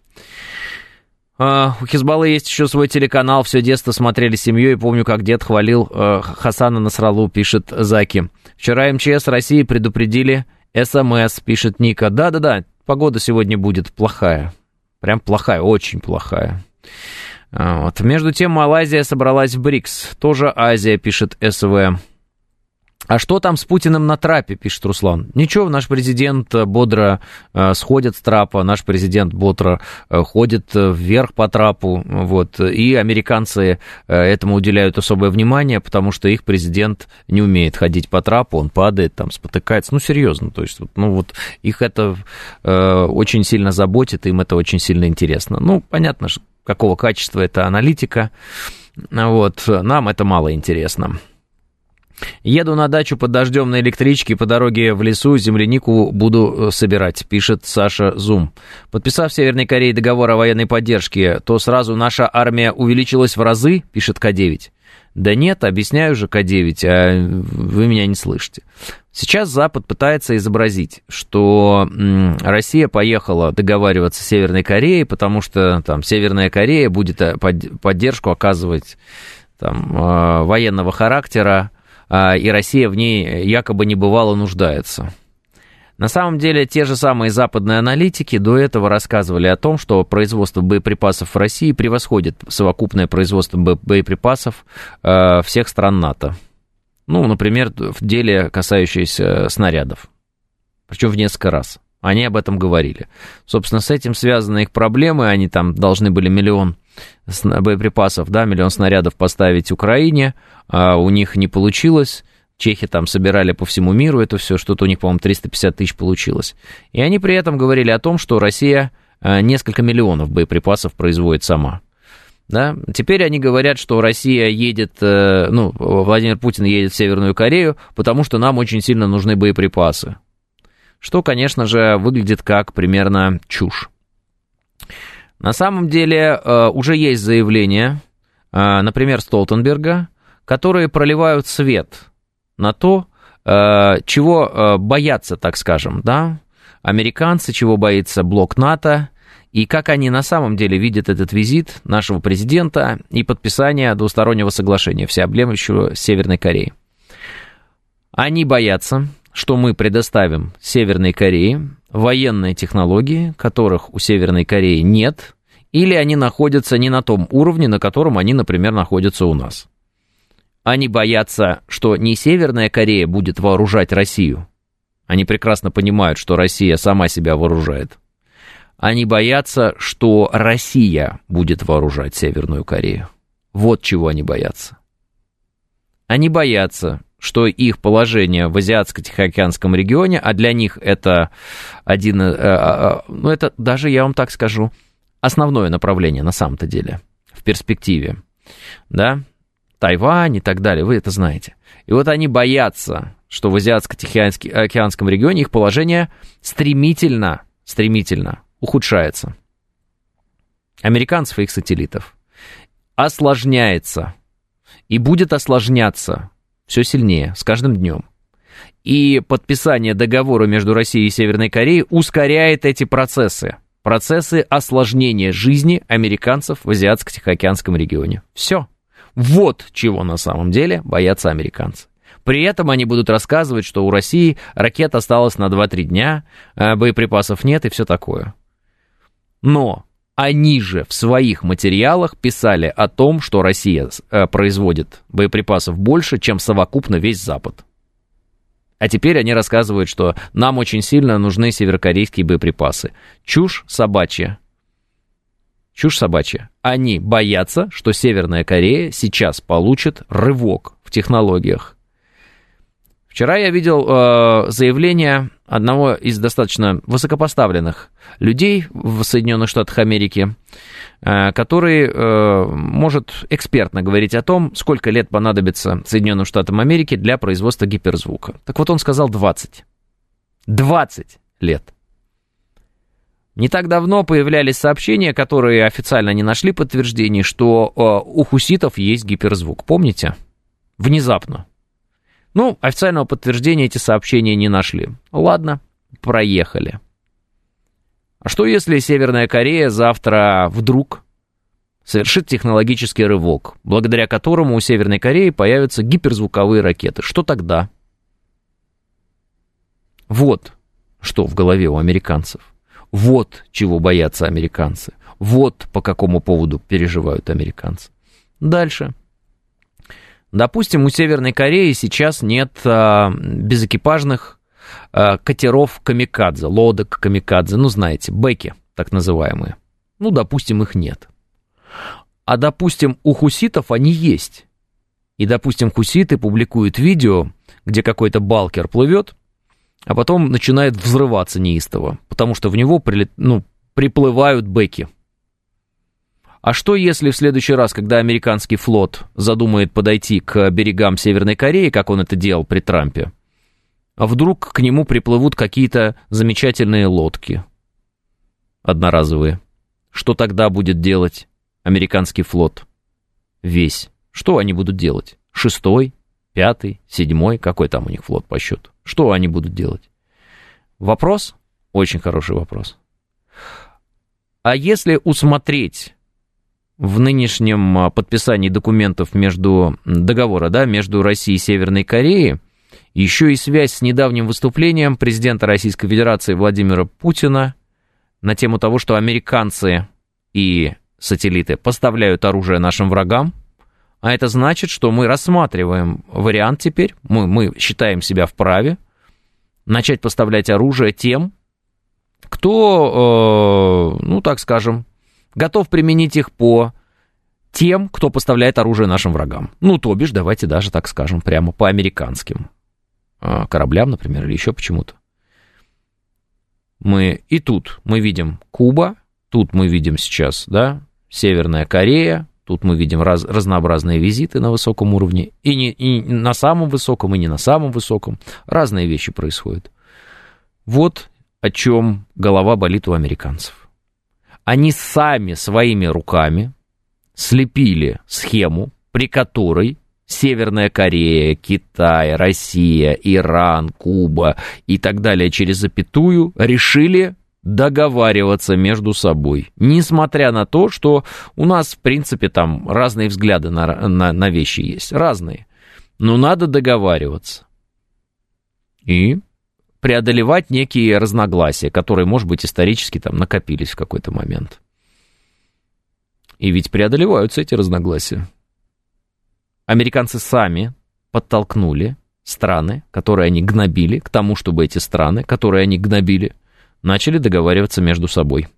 У Хизбаллы есть еще свой телеканал, все детство смотрели с семьей, помню, как дед хвалил Хасана Насраллу, пишет Заки. Вчера МЧС России предупредили СМС, пишет Ника. Да-да-да, погода сегодня будет плохая. Прям плохая, очень плохая. Вот. Между тем, Малайзия собралась в БРИКС. Тоже Азия, пишет СВ. А что там с Путиным на трапе, пишет Руслан. Ничего, наш президент бодро сходит с трапа, наш президент бодро ходит вверх по трапу, вот, и американцы этому уделяют особое внимание, потому что их президент не умеет ходить по трапу, он падает, там, спотыкается, ну, серьезно, то есть, ну, вот, их это очень сильно заботит, им это очень сильно интересно. Ну, понятно, какого качества это аналитика, вот, нам это мало интересно. Еду на дачу под дождем на электричке, по дороге в лесу землянику буду собирать, пишет Саша Зум. Подписав в Северной Корее договор о военной поддержке, то сразу наша армия увеличилась в разы, пишет К9. Да нет, объясняю же, К9, а вы меня не слышите. Сейчас Запад пытается изобразить, что Россия поехала договариваться с Северной Кореей, потому что там Северная Корея будет поддержку оказывать там, военного характера, и Россия в ней якобы небывало нуждается. На самом деле, те же самые западные аналитики до этого рассказывали о том, что производство боеприпасов в России превосходит совокупное производство боеприпасов всех стран НАТО. Ну, например, в деле, касающееся снарядов. Причем в несколько раз. Они об этом говорили. Собственно, с этим связаны их проблемы. Они там должны были 1 миллион боеприпасов, да, 1 миллион снарядов поставить Украине, а у них не получилось. Чехи там собирали по всему миру это все, что-то у них, по-моему, 350 тысяч получилось. И они при этом говорили о том, что Россия несколько миллионов боеприпасов производит сама. Да? Теперь они говорят, что Россия едет, Владимир Путин едет в Северную Корею, потому что нам очень сильно нужны боеприпасы. Что, конечно же, выглядит как примерно чушь. На самом деле уже есть заявления, например, Столтенберга, которые проливают свет на то, чего боятся, так скажем, да, американцы, чего боится блок НАТО, и как они на самом деле видят этот визит нашего президента и подписание двустороннего соглашения всеобъемлющего с Северной Кореей. Они боятся, что мы предоставим Северной Корее военные технологии, которых у Северной Кореи нет, или они находятся не на том уровне, на котором они, например, находятся у нас. Они боятся, что не Северная Корея будет вооружать Россию. Они прекрасно понимают, что Россия сама себя вооружает. Они боятся, что Россия будет вооружать Северную Корею. Вот чего они боятся. Они боятся, что их положение в Азиатско-Тихоокеанском регионе, а для них это это даже, я вам так скажу, основное направление на самом-то деле, в перспективе, да, Тайвань и так далее, вы это знаете. И вот они боятся, что в Азиатско-Тихоокеанском регионе их положение стремительно ухудшается. Американцев и их сателлитов. Осложняется. И будет осложняться все сильнее, с каждым днем. И подписание договора между Россией и Северной Кореей ускоряет эти процессы. Процессы осложнения жизни американцев в Азиатско-Тихоокеанском регионе. Все. Вот чего на самом деле боятся американцы. При этом они будут рассказывать, что у России ракет осталось на 2-3 дня, боеприпасов нет и все такое. Но они же в своих материалах писали о том, что Россия производит боеприпасов больше, чем совокупно весь Запад. А теперь они рассказывают, что нам очень сильно нужны северокорейские боеприпасы. Чушь собачья. Чушь собачья. Они боятся, что Северная Корея сейчас получит рывок в технологиях. Вчера я видел заявление одного из достаточно высокопоставленных людей в Соединенных Штатах Америки, который может экспертно говорить о том, сколько лет понадобится Соединенным Штатам Америки для производства гиперзвука. Так вот он сказал 20. 20 лет. Не так давно появлялись сообщения, которые официально не нашли подтверждений, что у хуситов есть гиперзвук. Помните? Внезапно. Ну, официального подтверждения эти сообщения не нашли. Ладно, проехали. А что если Северная Корея завтра вдруг совершит технологический рывок, благодаря которому у Северной Кореи появятся гиперзвуковые ракеты? Что тогда? Вот что в голове у американцев. Вот чего боятся американцы. Вот по какому поводу переживают американцы. Дальше. Допустим, у Северной Кореи сейчас нет безэкипажных катеров камикадзе, лодок камикадзе, ну, знаете, бэки, так называемые. Ну, допустим, их нет. А, допустим, у хуситов они есть. И, допустим, хуситы публикуют видео, где какой-то балкер плывет, а потом начинает взрываться неистово, потому что в него приплывают бэки. А что, если в следующий раз, когда американский флот задумает подойти к берегам Северной Кореи, как он это делал при Трампе, а вдруг к нему приплывут какие-то замечательные лодки одноразовые? Что тогда будет делать американский флот? Весь. Что они будут делать? 6-й, 5-й, 7-й? Какой там у них флот по счету? Что они будут делать? Вопрос? Очень хороший вопрос. А если усмотреть в нынешнем подписании документов договора между Россией и Северной Кореей еще и связь с недавним выступлением президента Российской Федерации Владимира Путина на тему того, что американцы и сателлиты поставляют оружие нашим врагам, а это значит, что мы рассматриваем вариант теперь, мы считаем себя вправе начать поставлять оружие тем, кто, так скажем, готов применить их по тем, кто поставляет оружие нашим врагам. То бишь, давайте даже так скажем, прямо по американским кораблям, например, или еще почему-то. И тут мы видим Куба, тут мы видим сейчас, Северная Корея, тут мы видим разнообразные визиты на высоком уровне, и на самом высоком, и не на самом высоком. Разные вещи происходят. Вот о чем голова болит у американцев. Они сами своими руками слепили схему, при которой Северная Корея, Китай, Россия, Иран, Куба и так далее через запятую решили договариваться между собой. Несмотря на то, что у нас, в принципе, там разные взгляды на вещи есть. Разные. Но надо договариваться. И преодолевать некие разногласия, которые, может быть, исторически там накопились в какой-то момент. И ведь преодолеваются эти разногласия. Американцы сами подтолкнули страны, которые они гнобили, к тому, чтобы эти страны, которые они гнобили, начали договариваться между собой.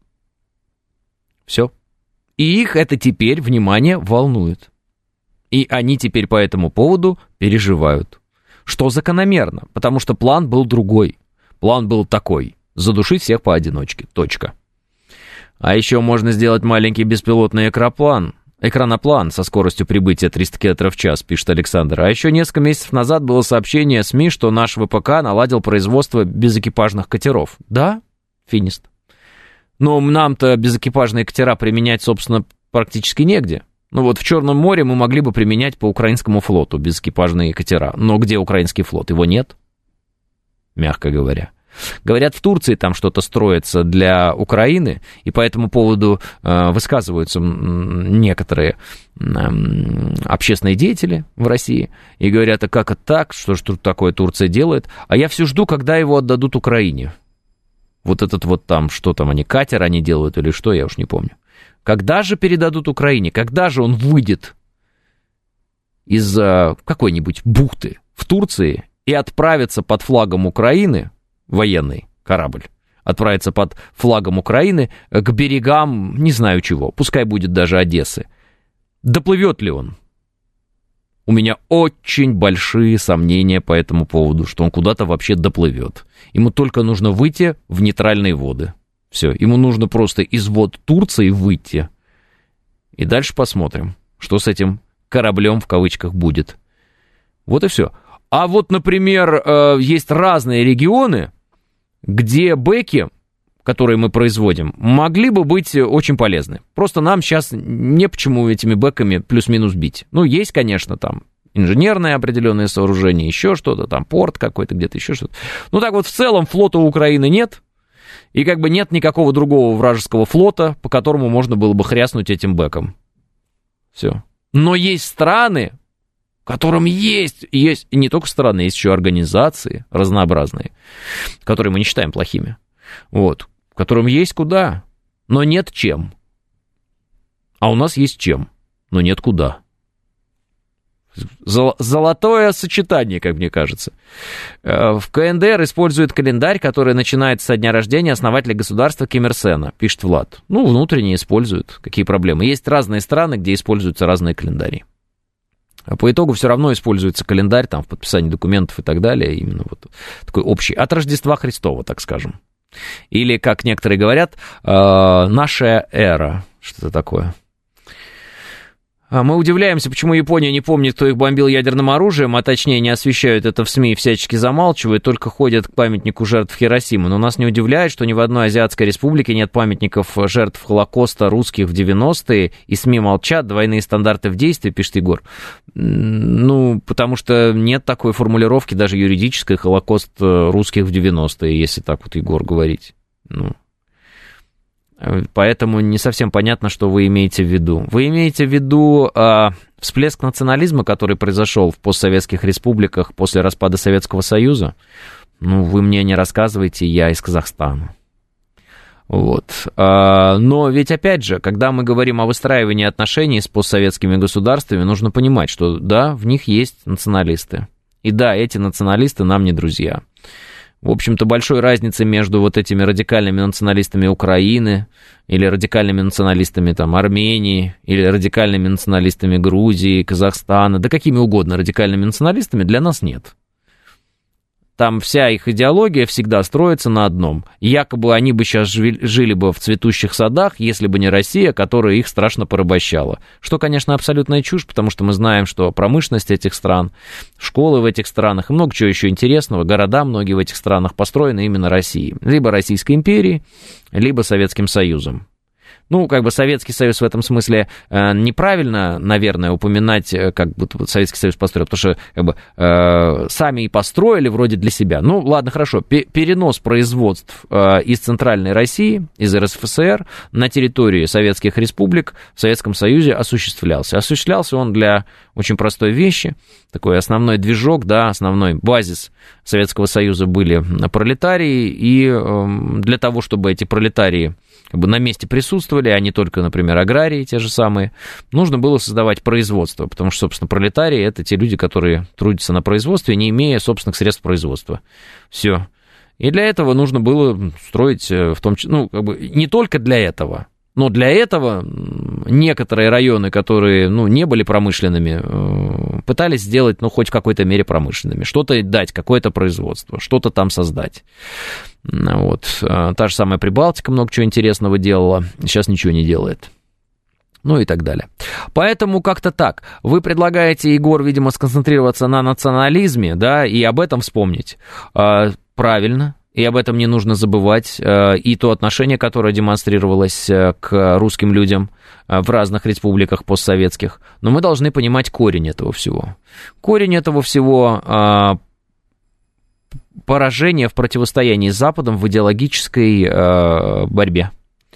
Все. И их это теперь, внимание, волнует. И они теперь по этому поводу переживают. Что закономерно, потому что план был другой. План был такой: задушить всех поодиночке. Точка. А еще можно сделать маленький беспилотный экраноплан со скоростью прибытия 300 км в час, пишет Александр. А еще несколько месяцев назад было сообщение СМИ, что наш ВПК наладил производство безэкипажных катеров. Да, финист. Но нам-то безэкипажные катера применять, собственно, практически негде. В Черном море мы могли бы применять по украинскому флоту безэкипажные катера. Но где украинский флот? Его нет, мягко говоря. Говорят, в Турции там что-то строится для Украины, и по этому поводу высказываются некоторые общественные деятели в России, и говорят, а как это так, что ж тут такое Турция делает? А я все жду, когда его отдадут Украине. Вот этот вот там, что там они, катер они делают или что, я уж не помню. Когда же передадут Украине? Когда же он выйдет из какой-нибудь бухты в Турции и отправится под флагом Украины, военный корабль, отправится под флагом Украины к берегам, не знаю чего, пускай будет даже Одессы. Доплывет ли он? У меня очень большие сомнения по этому поводу, что он куда-то вообще доплывет. Ему только нужно выйти в нейтральные воды. Все, ему нужно просто из вод Турции выйти. И дальше посмотрим, что с этим кораблем в кавычках будет. Вот и все. А вот, например, есть разные регионы, где бэки, которые мы производим, могли бы быть очень полезны. Просто нам сейчас не почему этими бэками плюс-минус бить. Есть, конечно, там инженерные определенные сооружения, еще что-то, там порт какой-то, где-то еще что-то. Так вот, в целом флота у Украины нет, и нет никакого другого вражеского флота, по которому можно было бы хряснуть этим бэком. Все. Но есть страны, котором есть не только страны, есть еще организации разнообразные, которые мы не считаем плохими, вот, в котором есть куда, но нет чем. А у нас есть чем, но нет куда. Золотое сочетание, как мне кажется. В КНДР используют календарь, который начинается со дня рождения основателя государства Ким Ир Сена, пишет Влад. Ну, внутренне используют. Какие проблемы? Есть разные страны, где используются разные календари. А по итогу все равно используется календарь там, в подписании документов и так далее. Именно вот такой общий. От Рождества Христова, так скажем. Или, как некоторые говорят, наша эра. Что-то такое. Мы удивляемся, почему Япония не помнит, кто их бомбил ядерным оружием, а точнее не освещают это в СМИ и всячески замалчивают, только ходят к памятнику жертв Хиросимы. Но нас не удивляет, что ни в одной азиатской республике нет памятников жертв Холокоста русских в 90-е, и СМИ молчат, двойные стандарты в действии, пишет Егор. Ну, потому что нет такой формулировки, даже юридической, Холокост русских в 90-е, если так вот, Егор, говорить. Ну... Поэтому не совсем понятно, что вы имеете в виду. Вы имеете в виду всплеск национализма, который произошел в постсоветских республиках после распада Советского Союза? Ну, вы мне не рассказывайте, я из Казахстана. Вот. Но ведь, опять же, когда мы говорим о выстраивании отношений с постсоветскими государствами, нужно понимать, что да, в них есть националисты. И да, эти националисты нам не друзья. В общем-то, большой разницы между вот этими радикальными националистами Украины или радикальными националистами там, Армении или радикальными националистами Грузии, Казахстана, да какими угодно радикальными националистами для нас нет. Там вся их идеология всегда строится на одном. Якобы они бы сейчас жили бы в цветущих садах, если бы не Россия, которая их страшно порабощала. Что, конечно, абсолютная чушь, потому что мы знаем, что промышленность этих стран, школы в этих странах и много чего еще интересного, города многие в этих странах построены именно Россией. Либо Российской империей, либо Советским Союзом. Ну, как бы Советский Союз в этом смысле неправильно, наверное, упоминать, как будто Советский Союз построил, потому что как бы, сами и построили вроде для себя. Ну, ладно, хорошо, перенос производств из Центральной России, из РСФСР на территории советских республик в Советском Союзе осуществлялся. Осуществлялся он для очень простой вещи, такой основной движок, да, основной базис Советского Союза были пролетарии, и для того, чтобы эти пролетарии как бы на месте присутствовали, а не только, например, аграрии те же самые, нужно было создавать производство, потому что, собственно, пролетарии — это те люди, которые трудятся на производстве, не имея собственных средств производства. Все. И для этого нужно было строить, в том числе, ну, как бы не только для этого, но для этого некоторые районы, которые, ну, не были промышленными, пытались сделать, ну, хоть в какой-то мере промышленными, что-то дать, какое-то производство, что-то там создать. Вот. Та же самая Прибалтика много чего интересного делала, сейчас ничего не делает. Ну и так далее. Поэтому как-то так. Вы предлагаете, Егор, видимо, сконцентрироваться на национализме, да, и об этом вспомнить. Правильно. И об этом не нужно забывать, и то отношение, которое демонстрировалось к русским людям в разных республиках постсоветских. Но мы должны понимать корень этого всего. Корень этого всего – поражение в противостоянии с Западом в идеологической борьбе.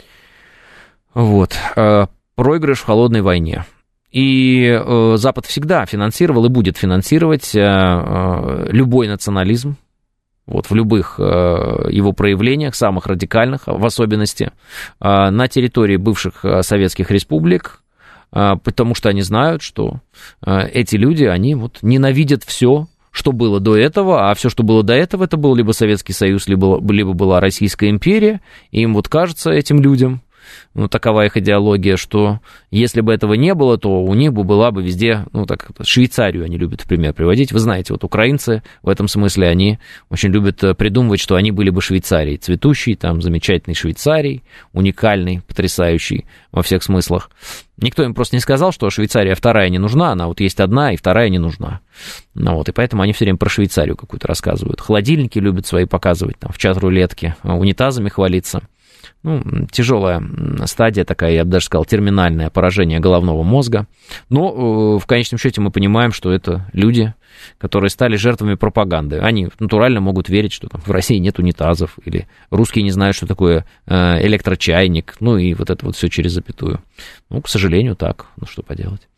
Вот. Проигрыш в холодной войне. И Запад всегда финансировал и будет финансировать любой национализм, вот, в любых его проявлениях, самых радикальных, в особенности, на территории бывших советских республик, потому что они знают, что эти люди, они вот ненавидят все, что было до этого, а все, что было до этого, это был либо Советский Союз, либо была Российская империя, и им вот кажется, этим людям, ну, такова их идеология, что если бы этого не было, то у них бы была бы везде, ну, так, Швейцарию они любят в пример приводить. Вы знаете, вот украинцы в этом смысле, они очень любят придумывать, что они были бы Швейцарией, цветущей, там, замечательной Швейцарией, уникальной, потрясающей во всех смыслах. Никто им просто не сказал, что Швейцария вторая не нужна, она вот есть одна, и вторая не нужна. Ну, вот, и поэтому они все время про Швейцарию какую-то рассказывают. Холодильники любят свои показывать, там, в чат-рулетке, унитазами хвалиться. Ну, тяжелая стадия такая, я бы даже сказал, терминальное поражение головного мозга. Но в конечном счете мы понимаем, что это люди, которые стали жертвами пропаганды. Они натурально могут верить, что там в России нет унитазов, или русские не знают, что такое электрочайник, ну и вот это вот все через запятую. Ну, к сожалению, так. Ну, что поделать.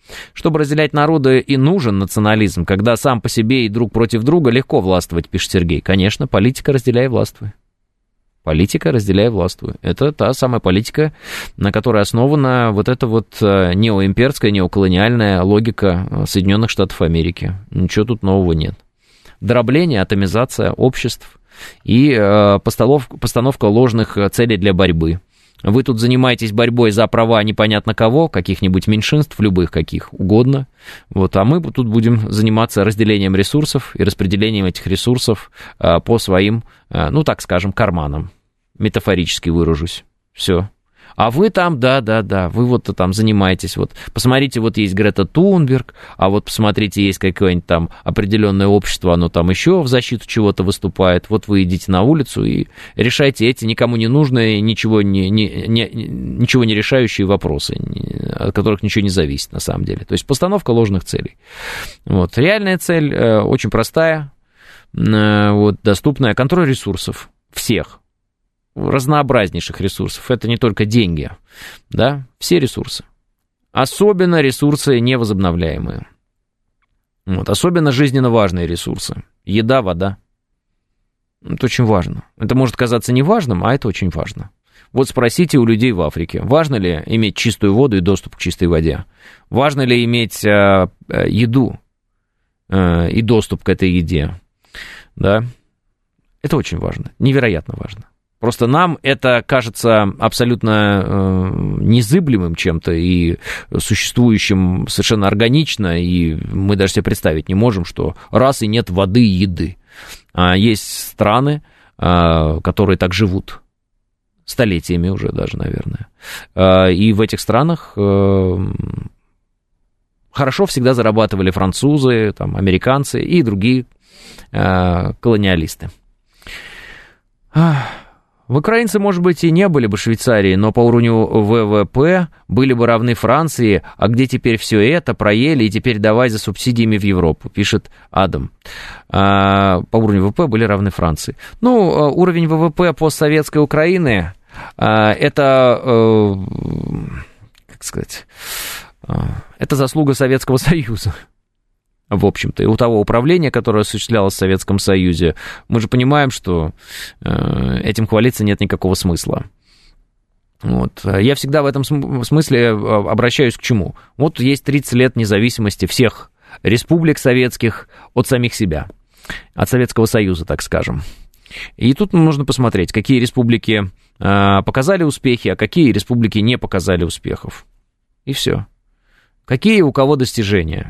Чтобы разделять народы, и нужен национализм, когда сам по себе и друг против друга легко властвовать, пишет Сергей. Конечно, политика разделяй и властвуй. Политика разделяй и властвуй. Это та самая политика, на которой основана вот эта вот неоимперская, неоколониальная логика Соединенных Штатов Америки. Ничего тут нового нет. Дробление, атомизация обществ и постановка ложных целей для борьбы. Вы тут занимаетесь борьбой за права непонятно кого, каких-нибудь меньшинств, любых каких угодно. Вот, а мы тут будем заниматься разделением ресурсов и распределением этих ресурсов по своим, ну так скажем, карманам. Метафорически выражусь. Все. А вы там, да, вы вот там занимаетесь, вот, посмотрите, вот есть Грета Тунберг, а вот посмотрите, есть какое-нибудь там определенное общество, оно там еще в защиту чего-то выступает, вот вы идите на улицу и решайте эти никому не нужные, ничего не решающие вопросы, от которых ничего не зависит на самом деле. То есть постановка ложных целей. Вот. Реальная цель очень простая, вот, доступная, контроль ресурсов всех. Разнообразнейших ресурсов. Это не только деньги, да, все ресурсы. Особенно ресурсы невозобновляемые. Вот, особенно жизненно важные ресурсы. Еда, вода. Это очень важно. Это может казаться неважным, а это очень важно. Вот спросите у людей в Африке, важно ли иметь чистую воду и доступ к чистой воде? Важно ли иметь еду и доступ к этой еде? Да, это очень важно, невероятно важно. Просто нам это кажется абсолютно незыблемым чем-то и существующим совершенно органично, и мы даже себе представить не можем, что раз и нет воды и еды. А есть страны, которые так живут, столетиями уже даже, наверное. И в этих странах хорошо всегда зарабатывали французы, там, американцы и другие колониалисты. Украинцы, может быть, и не были бы Швейцарией, но по уровню ВВП были бы равны Франции, а где теперь все это проели, и теперь давай за субсидиями в Европу, пишет Адам. По уровню ВВП были равны Франции. Ну, уровень ВВП постсоветской Украины, это, как сказать, это заслуга Советского Союза. В общем-то, и у того управления, которое осуществлялось в Советском Союзе, мы же понимаем, что этим хвалиться нет никакого смысла. Вот. Я всегда в этом смысле обращаюсь к чему? Вот есть 30 лет независимости всех республик советских от самих себя, от Советского Союза, так скажем. И тут нужно посмотреть, какие республики показали успехи, а какие республики не показали успехов. И все. Какие у кого достижения?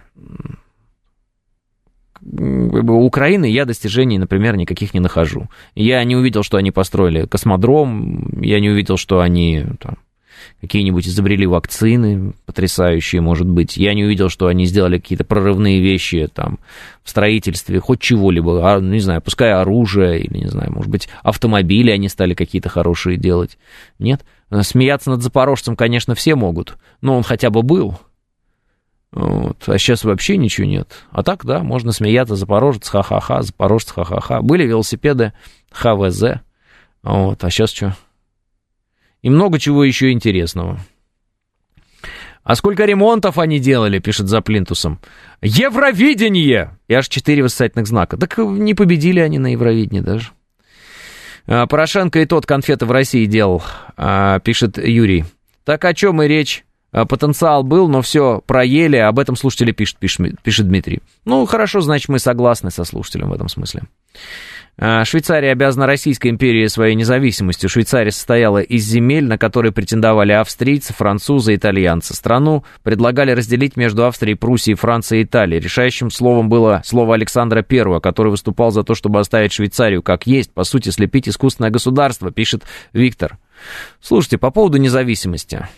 У Украины я достижений, например, никаких не нахожу. Я не увидел, что они построили космодром, я не увидел, что они там какие-нибудь изобрели вакцины потрясающие, может быть. Я не увидел, что они сделали какие-то прорывные вещи там в строительстве, хоть чего-либо, не знаю, пускай оружие или, не знаю, может быть, автомобили они стали какие-то хорошие делать. Нет? Смеяться над Запорожцем, конечно, все могут, но он хотя бы был. Вот. А сейчас вообще ничего нет. А так, да, можно смеяться, запорожец, ха-ха-ха, запорожец, ха-ха-ха. Были велосипеды, ХВЗ. Вот. А сейчас что? И много чего еще интересного. А сколько ремонтов они делали, пишет за плинтусом. Евровидение! И аж 4 восклицательных знака. Так не победили они на Евровидении даже. Порошенко и тот конфеты в России делал, пишет Юрий. Так о чем и речь? Потенциал был, но все проели, об этом слушатели пишет Дмитрий. Ну, хорошо, значит, мы согласны со слушателем в этом смысле. Швейцария обязана Российской империи своей независимостью. Швейцария состояла из земель, на которые претендовали австрийцы, французы, итальянцы. Страну предлагали разделить между Австрией, Пруссией, Францией и Италией. Решающим словом было слово Александра I, который выступал за то, чтобы оставить Швейцарию как есть, по сути, слепить искусственное государство, пишет Виктор. Слушайте, по поводу независимости.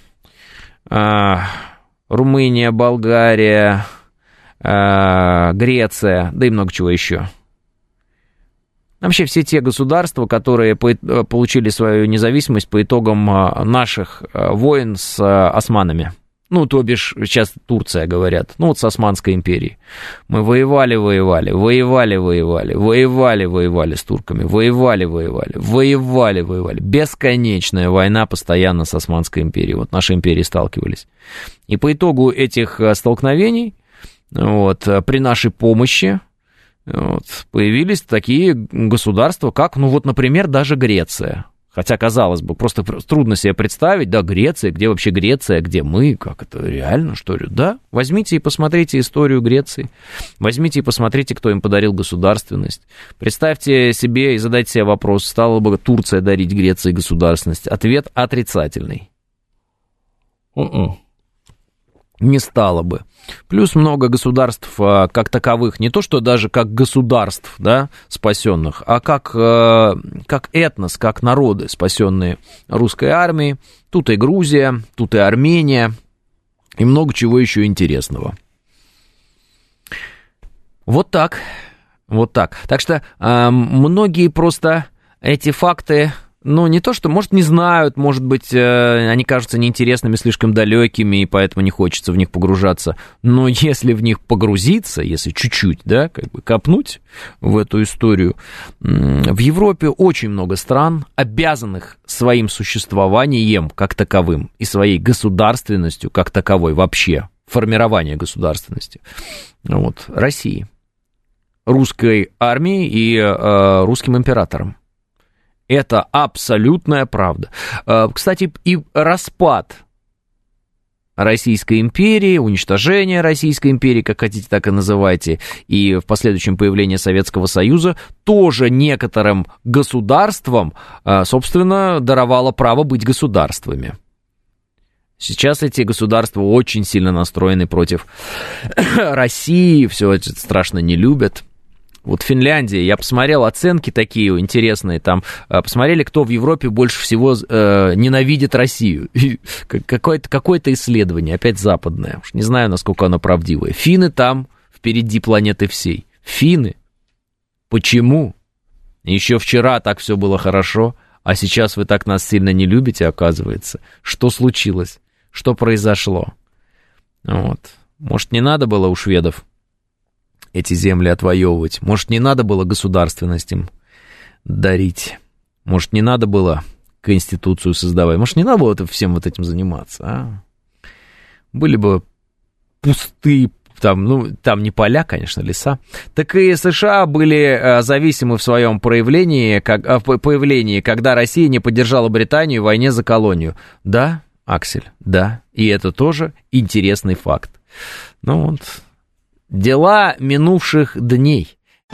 Румыния, Болгария, Греция, да и много чего еще. Вообще все те государства, которые получили свою независимость по итогам наших войн с османами. ну, то бишь, сейчас Турция, говорят, ну, вот с Османской империей. Мы воевали с турками, воевали. Бесконечная война постоянно с Османской империей. Вот наши империи сталкивались. И по итогу этих столкновений, вот, при нашей помощи, вот, появились такие государства, как, ну, вот, например, даже Греция. Хотя, казалось бы, просто трудно себе представить, да, Греция, где вообще Греция, где мы, как это реально, что ли? Да, возьмите и посмотрите историю Греции, возьмите и посмотрите, кто им подарил государственность. Представьте себе и задайте себе вопрос, стала бы Турция дарить Греции государственность? Ответ отрицательный. Не стало бы. Плюс много государств как таковых, не то что даже как государств, да, спасенных, а как этнос, как народы, спасенные русской армией. Тут и Грузия, тут и Армения, и много чего еще интересного. Вот так. Так что многие просто эти факты... Ну, не то, что, может, не знают, может быть, они кажутся неинтересными, слишком далекими, и поэтому не хочется в них погружаться. Но если в них погрузиться, если чуть-чуть, да, как бы копнуть в эту историю, в Европе очень много стран, обязанных своим существованием как таковым и своей государственностью как таковой вообще, формирование государственности, вот, России, русской армии и русским императором. Это абсолютная правда. Кстати, и распад Российской империи, уничтожение Российской империи, как хотите, так и называйте, и в последующем появление Советского Союза тоже некоторым государствам, собственно, даровало право быть государствами. Сейчас эти государства очень сильно настроены против России, все это страшно не любят. Вот Финляндия, я посмотрел оценки такие интересные, там посмотрели, кто в Европе больше всего ненавидит Россию. Какое-то исследование, опять западное, уж не знаю, насколько оно правдивое. Финны там впереди планеты всей. Финны? Почему? Еще вчера так все было хорошо, а сейчас вы так нас сильно не любите, оказывается. Что случилось? Что произошло? Вот. Может, не надо было у шведов эти земли отвоевывать? Может, не надо было государственность им дарить? Может, не надо было конституцию создавать? Может, не надо было всем вот этим заниматься? А? Были бы пустые, там не поля, конечно, леса. Так и США были зависимы в своем появлении, когда Россия не поддержала Британию в войне за колонию. Да, Аксель, да. И это тоже интересный факт. Ну вот... Дела минувших дней.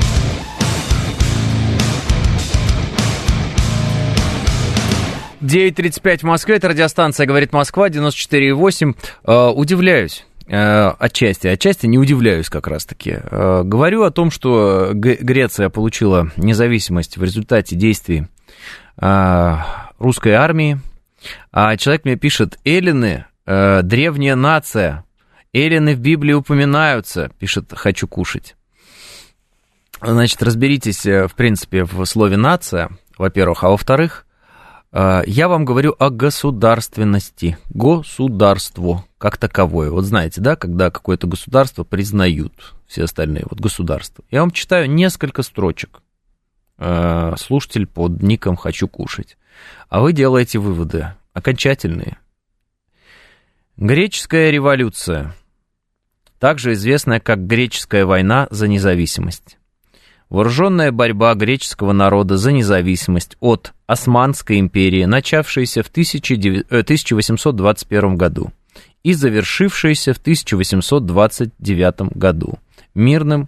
«9:35 в Москве», это радиостанция «Говорит Москва», 94,8. Удивляюсь, отчасти не удивляюсь как раз-таки. Говорю о том, что Греция получила независимость в результате действий русской армии. А человек мне пишет: эллины, древняя нация, эллины в Библии упоминаются, пишет «Хочу кушать». Значит, разберитесь, в принципе, в слове «нация», во-первых, а во-вторых, я вам говорю о государственности, государство как таковое. Вот знаете, да, когда какое-то государство признают все остальные, вот государства. Я вам читаю несколько строчек, слушатель под ником «Хочу кушать», а вы делаете выводы окончательные. Греческая революция, также известная как Греческая война за независимость. Вооруженная борьба греческого народа за независимость от Османской империи, начавшаяся в 1821 году и завершившаяся в 1829 году мирным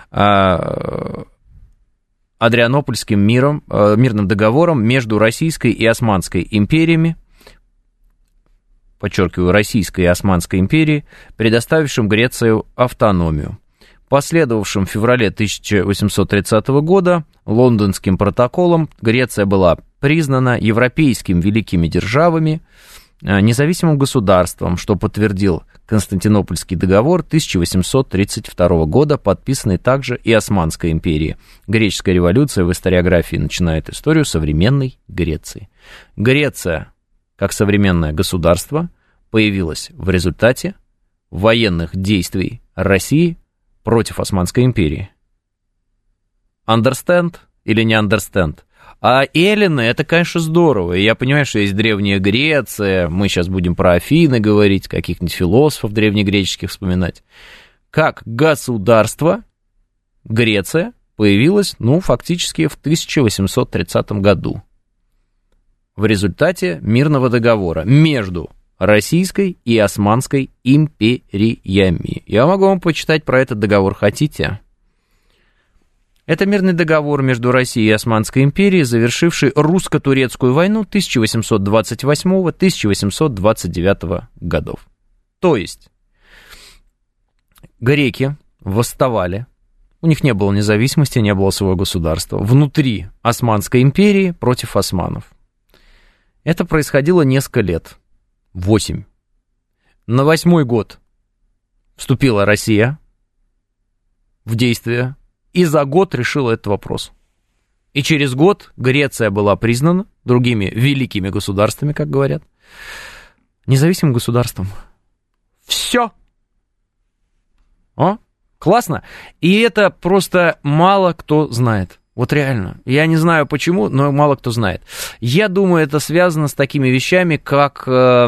Адрианопольским мирным договором между Российской и Османской империями, подчеркиваю, Российской и Османской империи, предоставившим Грецию автономию, последовавшим в феврале 1830 года Лондонским протоколом. Греция была признана европейскими великими державами независимым государством, что подтвердил Константинопольский договор 1832 года, подписанный также и Османской империей. Греческая революция в историографии начинает историю современной Греции. Греция, как современное государство, появилась в результате военных действий России против Османской империи. Understand или не understand? А эллины, это, конечно, здорово. И я понимаю, что есть Древняя Греция, мы сейчас будем про Афины говорить, каких-нибудь философов древнегреческих вспоминать. Как государство Греция появилась, фактически в 1830 году. В результате мирного договора между Российской и Османской империями. Я могу вам почитать про этот договор, хотите? Это мирный договор между Россией и Османской империей, завершивший русско-турецкую войну 1828-1829 годов. То есть греки восставали, у них не было независимости, не было своего государства, внутри Османской империи против османов. Это происходило несколько лет. 8. На 8-й год вступила Россия в действие и за год решила этот вопрос. И через год Греция была признана другими великими государствами, как говорят, независимым государством. Все. Классно. И это просто мало кто знает. Вот реально. Я не знаю почему, но мало кто знает. Я думаю, это связано с такими вещами, как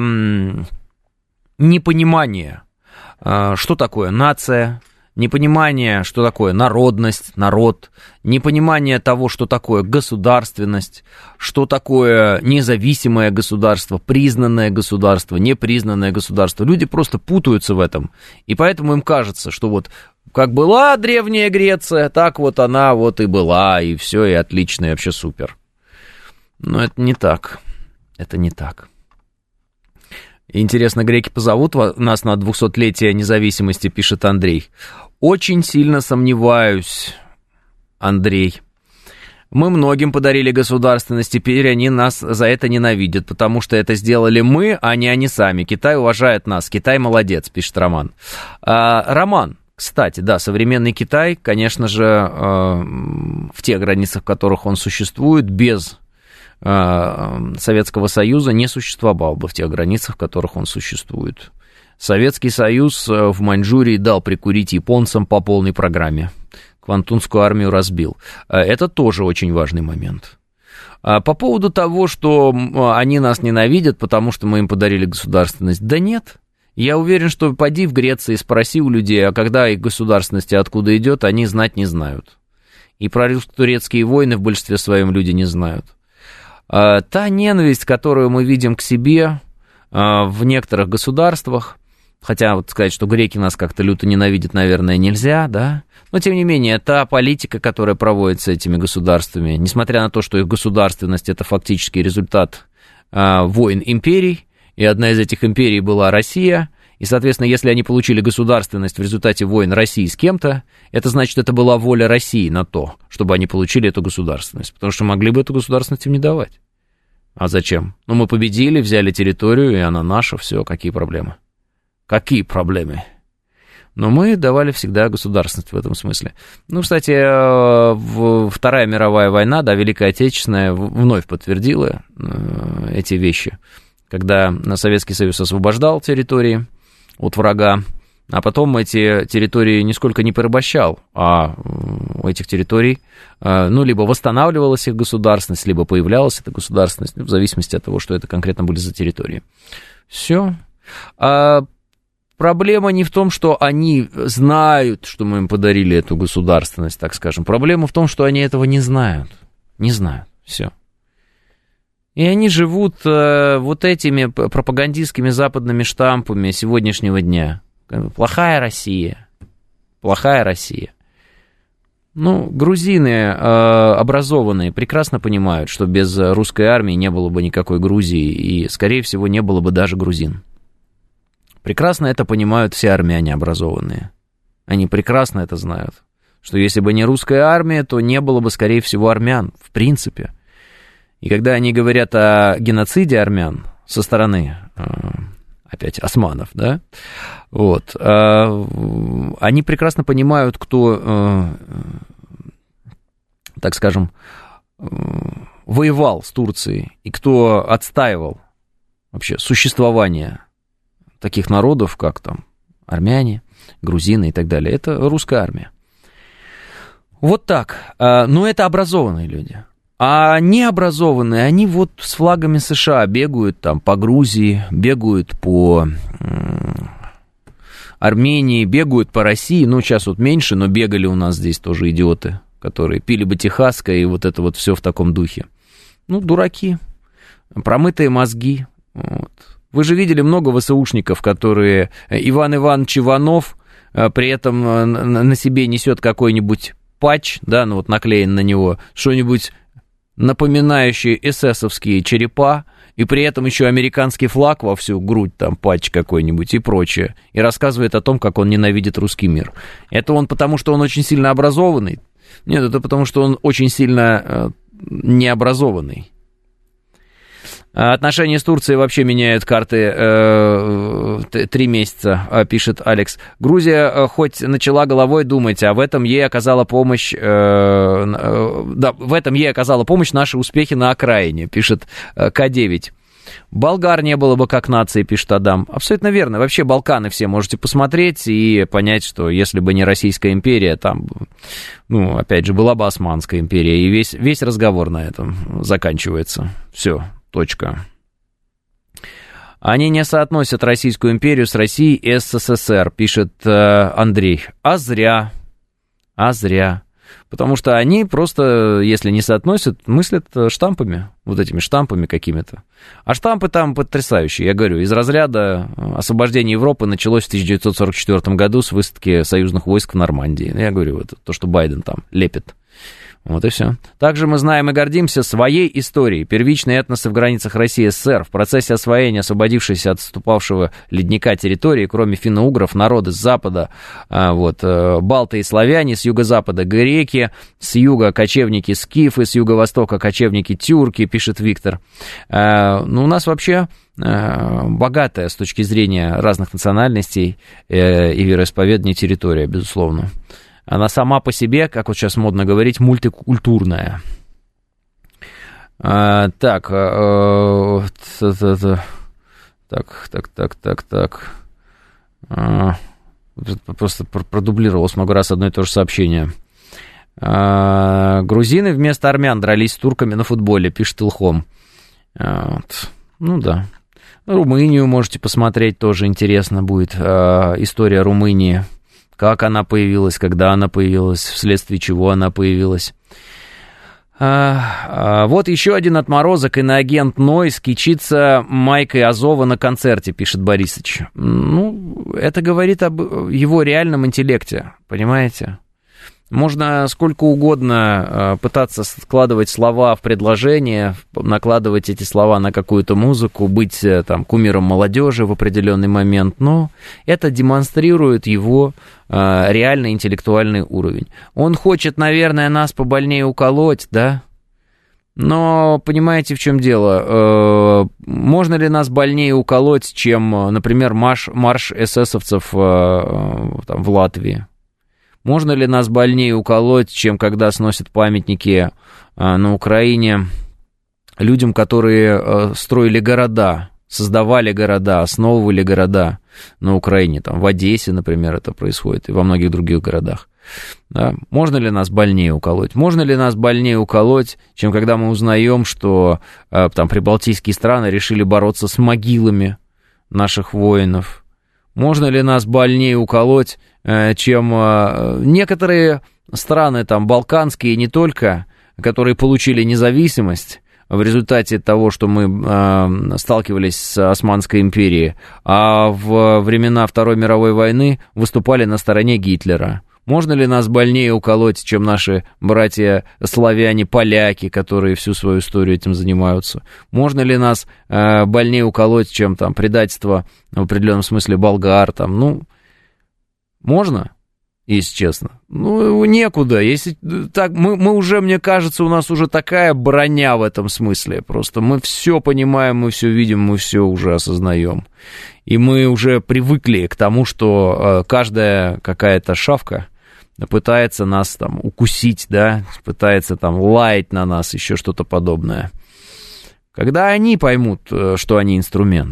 непонимание, что такое нация, непонимание, что такое народность, народ, непонимание того, что такое государственность, что такое независимое государство, признанное государство, непризнанное государство. Люди просто путаются в этом, и поэтому им кажется, что вот как была Древняя Греция, так вот она вот и была, и все, и отлично, и вообще супер. Но это не так. Это не так. Интересно, греки позовут нас на 200-летие независимости, пишет Андрей. Очень сильно сомневаюсь, Андрей. Мы многим подарили государственность, теперь они нас за это ненавидят, потому что это сделали мы, а не они сами. Китай уважает нас, Китай молодец, пишет Роман. Роман. Кстати, да, современный Китай, конечно же, в тех границах, в которых он существует, без Советского Союза не существовал бы в тех границах, в которых он существует. Советский Союз в Маньчжурии дал прикурить японцам по полной программе. Квантунскую армию разбил. Это тоже очень важный момент. По поводу того, что они нас ненавидят, потому что мы им подарили государственность, да нет. Я уверен, что поди в Греции, спроси у людей, а когда их государственности откуда идет, они знать не знают. И про русско-турецкие войны в большинстве своем люди не знают. Та ненависть, которую мы видим к себе в некоторых государствах, хотя вот сказать, что греки нас как-то люто ненавидят, наверное, нельзя, да, но тем не менее, та политика, которая проводится этими государствами, несмотря на то, что их государственность – это фактически результат войн империй, и одна из этих империй была Россия, и, соответственно, если они получили государственность в результате войн России с кем-то, это значит, это была воля России на то, чтобы они получили эту государственность, потому что могли бы эту государственность им не давать. А зачем? Мы победили, взяли территорию, и она наша, все, какие проблемы? Какие проблемы? Но мы давали всегда государственность в этом смысле. Кстати, Вторая мировая война, да, Великая Отечественная, вновь подтвердила эти вещи, когда Советский Союз освобождал территории от врага, а потом эти территории нисколько не порабощал, а у этих территорий, либо восстанавливалась их государственность, либо появлялась эта государственность, в зависимости от того, что это конкретно были за территории. Все. Проблема не в том, что они знают, что мы им подарили эту государственность, так скажем. Проблема в том, что они этого не знают. Не знают. Все. И они живут вот этими пропагандистскими западными штампами сегодняшнего дня. Плохая Россия. Плохая Россия. Грузины образованные прекрасно понимают, что без русской армии не было бы никакой Грузии, и, скорее всего, не было бы даже грузин. Прекрасно это понимают все армяне образованные. Они прекрасно это знают, что если бы не русская армия, то не было бы, скорее всего, армян, в принципе. И когда они говорят о геноциде армян со стороны, опять, османов, да, вот, они прекрасно понимают, кто, так скажем, воевал с Турцией и кто отстаивал вообще существование таких народов, как там армяне, грузины и так далее. Это русская армия. Вот так. Но это образованные люди. А необразованные, они вот с флагами США бегают там по Грузии, бегают по Армении, бегают по России. Ну, сейчас вот меньше, но бегали у нас здесь тоже идиоты, которые пили бы Техасское и вот это вот все в таком духе. Ну, дураки, промытые мозги. Вот. Вы же видели много ВСУшников, которые... Иван Иванович Иванов при этом на себе несет какой-нибудь патч, да, ну вот наклеен на него, что-нибудь напоминающие эсэсовские черепа, и при этом еще американский флаг во всю грудь, там, патч какой-нибудь и прочее, и рассказывает о том, как он ненавидит русский мир. Это он потому, что он очень сильно образованный? Нет, это потому, что он очень сильно необразованный. Отношения с Турцией вообще меняют карты 3 месяца, пишет Алекс. Грузия хоть начала головой думать, а в этом ей оказала помощь, в этом ей оказала помощь наши успехи на окраине, пишет К9. Болгар не было бы как нации, пишет Адам. Абсолютно верно. Вообще Балканы все можете посмотреть и понять, что если бы не Российская империя, там, ну, опять же, была бы Османская империя, и весь разговор на этом заканчивается. Все. Точка. Они не соотносят Российскую империю с Россией и СССР, пишет Андрей. А зря. Потому что они просто, если не соотносят, мыслят штампами, вот этими штампами какими-то. А штампы там потрясающие, я говорю, из разряда освобождения Европы началось в 1944 году с высадки союзных войск в Нормандии. Я говорю, это то, что Байден там лепит. Вот и все. Также мы знаем и гордимся своей историей. Первичные этносы в границах России и СССР. В процессе освоения освободившейся от отступавшего ледника территории, кроме финно-угров, народы с запада, балты и славяне, с юго-запада греки, с юга кочевники скифы, с юго-востока кочевники тюрки, пишет Виктор. Ну, у нас вообще богатая с точки зрения разных национальностей и вероисповеданий территория, безусловно. Она сама по себе, как вот сейчас модно говорить, мультикультурная. Так. Просто продублировалось много раз одно и то же сообщение. Грузины вместо армян дрались с турками на футболе, пишет Илхом. Ну да. Румынию можете посмотреть, тоже интересно будет. История Румынии. Как она появилась, когда она появилась, вследствие чего она появилась. Вот еще один отморозок, иноагент Нойс, кичится майкой Азова на концерте, пишет Борисыч. Ну, это говорит об его реальном интеллекте, понимаете? Можно сколько угодно пытаться складывать слова в предложения, накладывать эти слова на какую-то музыку, быть там кумиром молодежи в определенный момент, но это демонстрирует его реальный интеллектуальный уровень. Он хочет, наверное, нас побольнее уколоть, да? Но понимаете, в чем дело? Можно ли нас больнее уколоть, чем, например, марш эсэсовцев там, в Латвии? Можно ли нас больнее уколоть, чем когда сносят памятники на Украине людям, которые строили города, создавали города, основывали города на Украине? Там, в Одессе, например, это происходит, и во многих других городах. Да? Можно ли нас больнее уколоть? Можно ли нас больнее уколоть, чем когда мы узнаем, что там прибалтийские страны решили бороться с могилами наших воинов? Можно ли нас больнее уколоть, чем некоторые страны, там, балканские и не только, которые получили независимость в результате того, что мы сталкивались с Османской империей, а в времена Второй мировой войны выступали на стороне Гитлера? Можно ли нас больнее уколоть, чем наши братья-славяне-поляки, которые всю свою историю этим занимаются? Можно ли нас больнее уколоть, чем там предательство в определенном смысле болгар? Там, ну, можно, если честно. Ну, некуда. Если так, мы уже, мне кажется, у нас уже такая броня в этом смысле. Просто мы все понимаем, мы все видим, мы все уже осознаем. И мы уже привыкли к тому, что каждая какая-то шавка пытается нас там укусить, да, пытается там лаять на нас, еще что-то подобное. Когда они поймут, что они инструмент,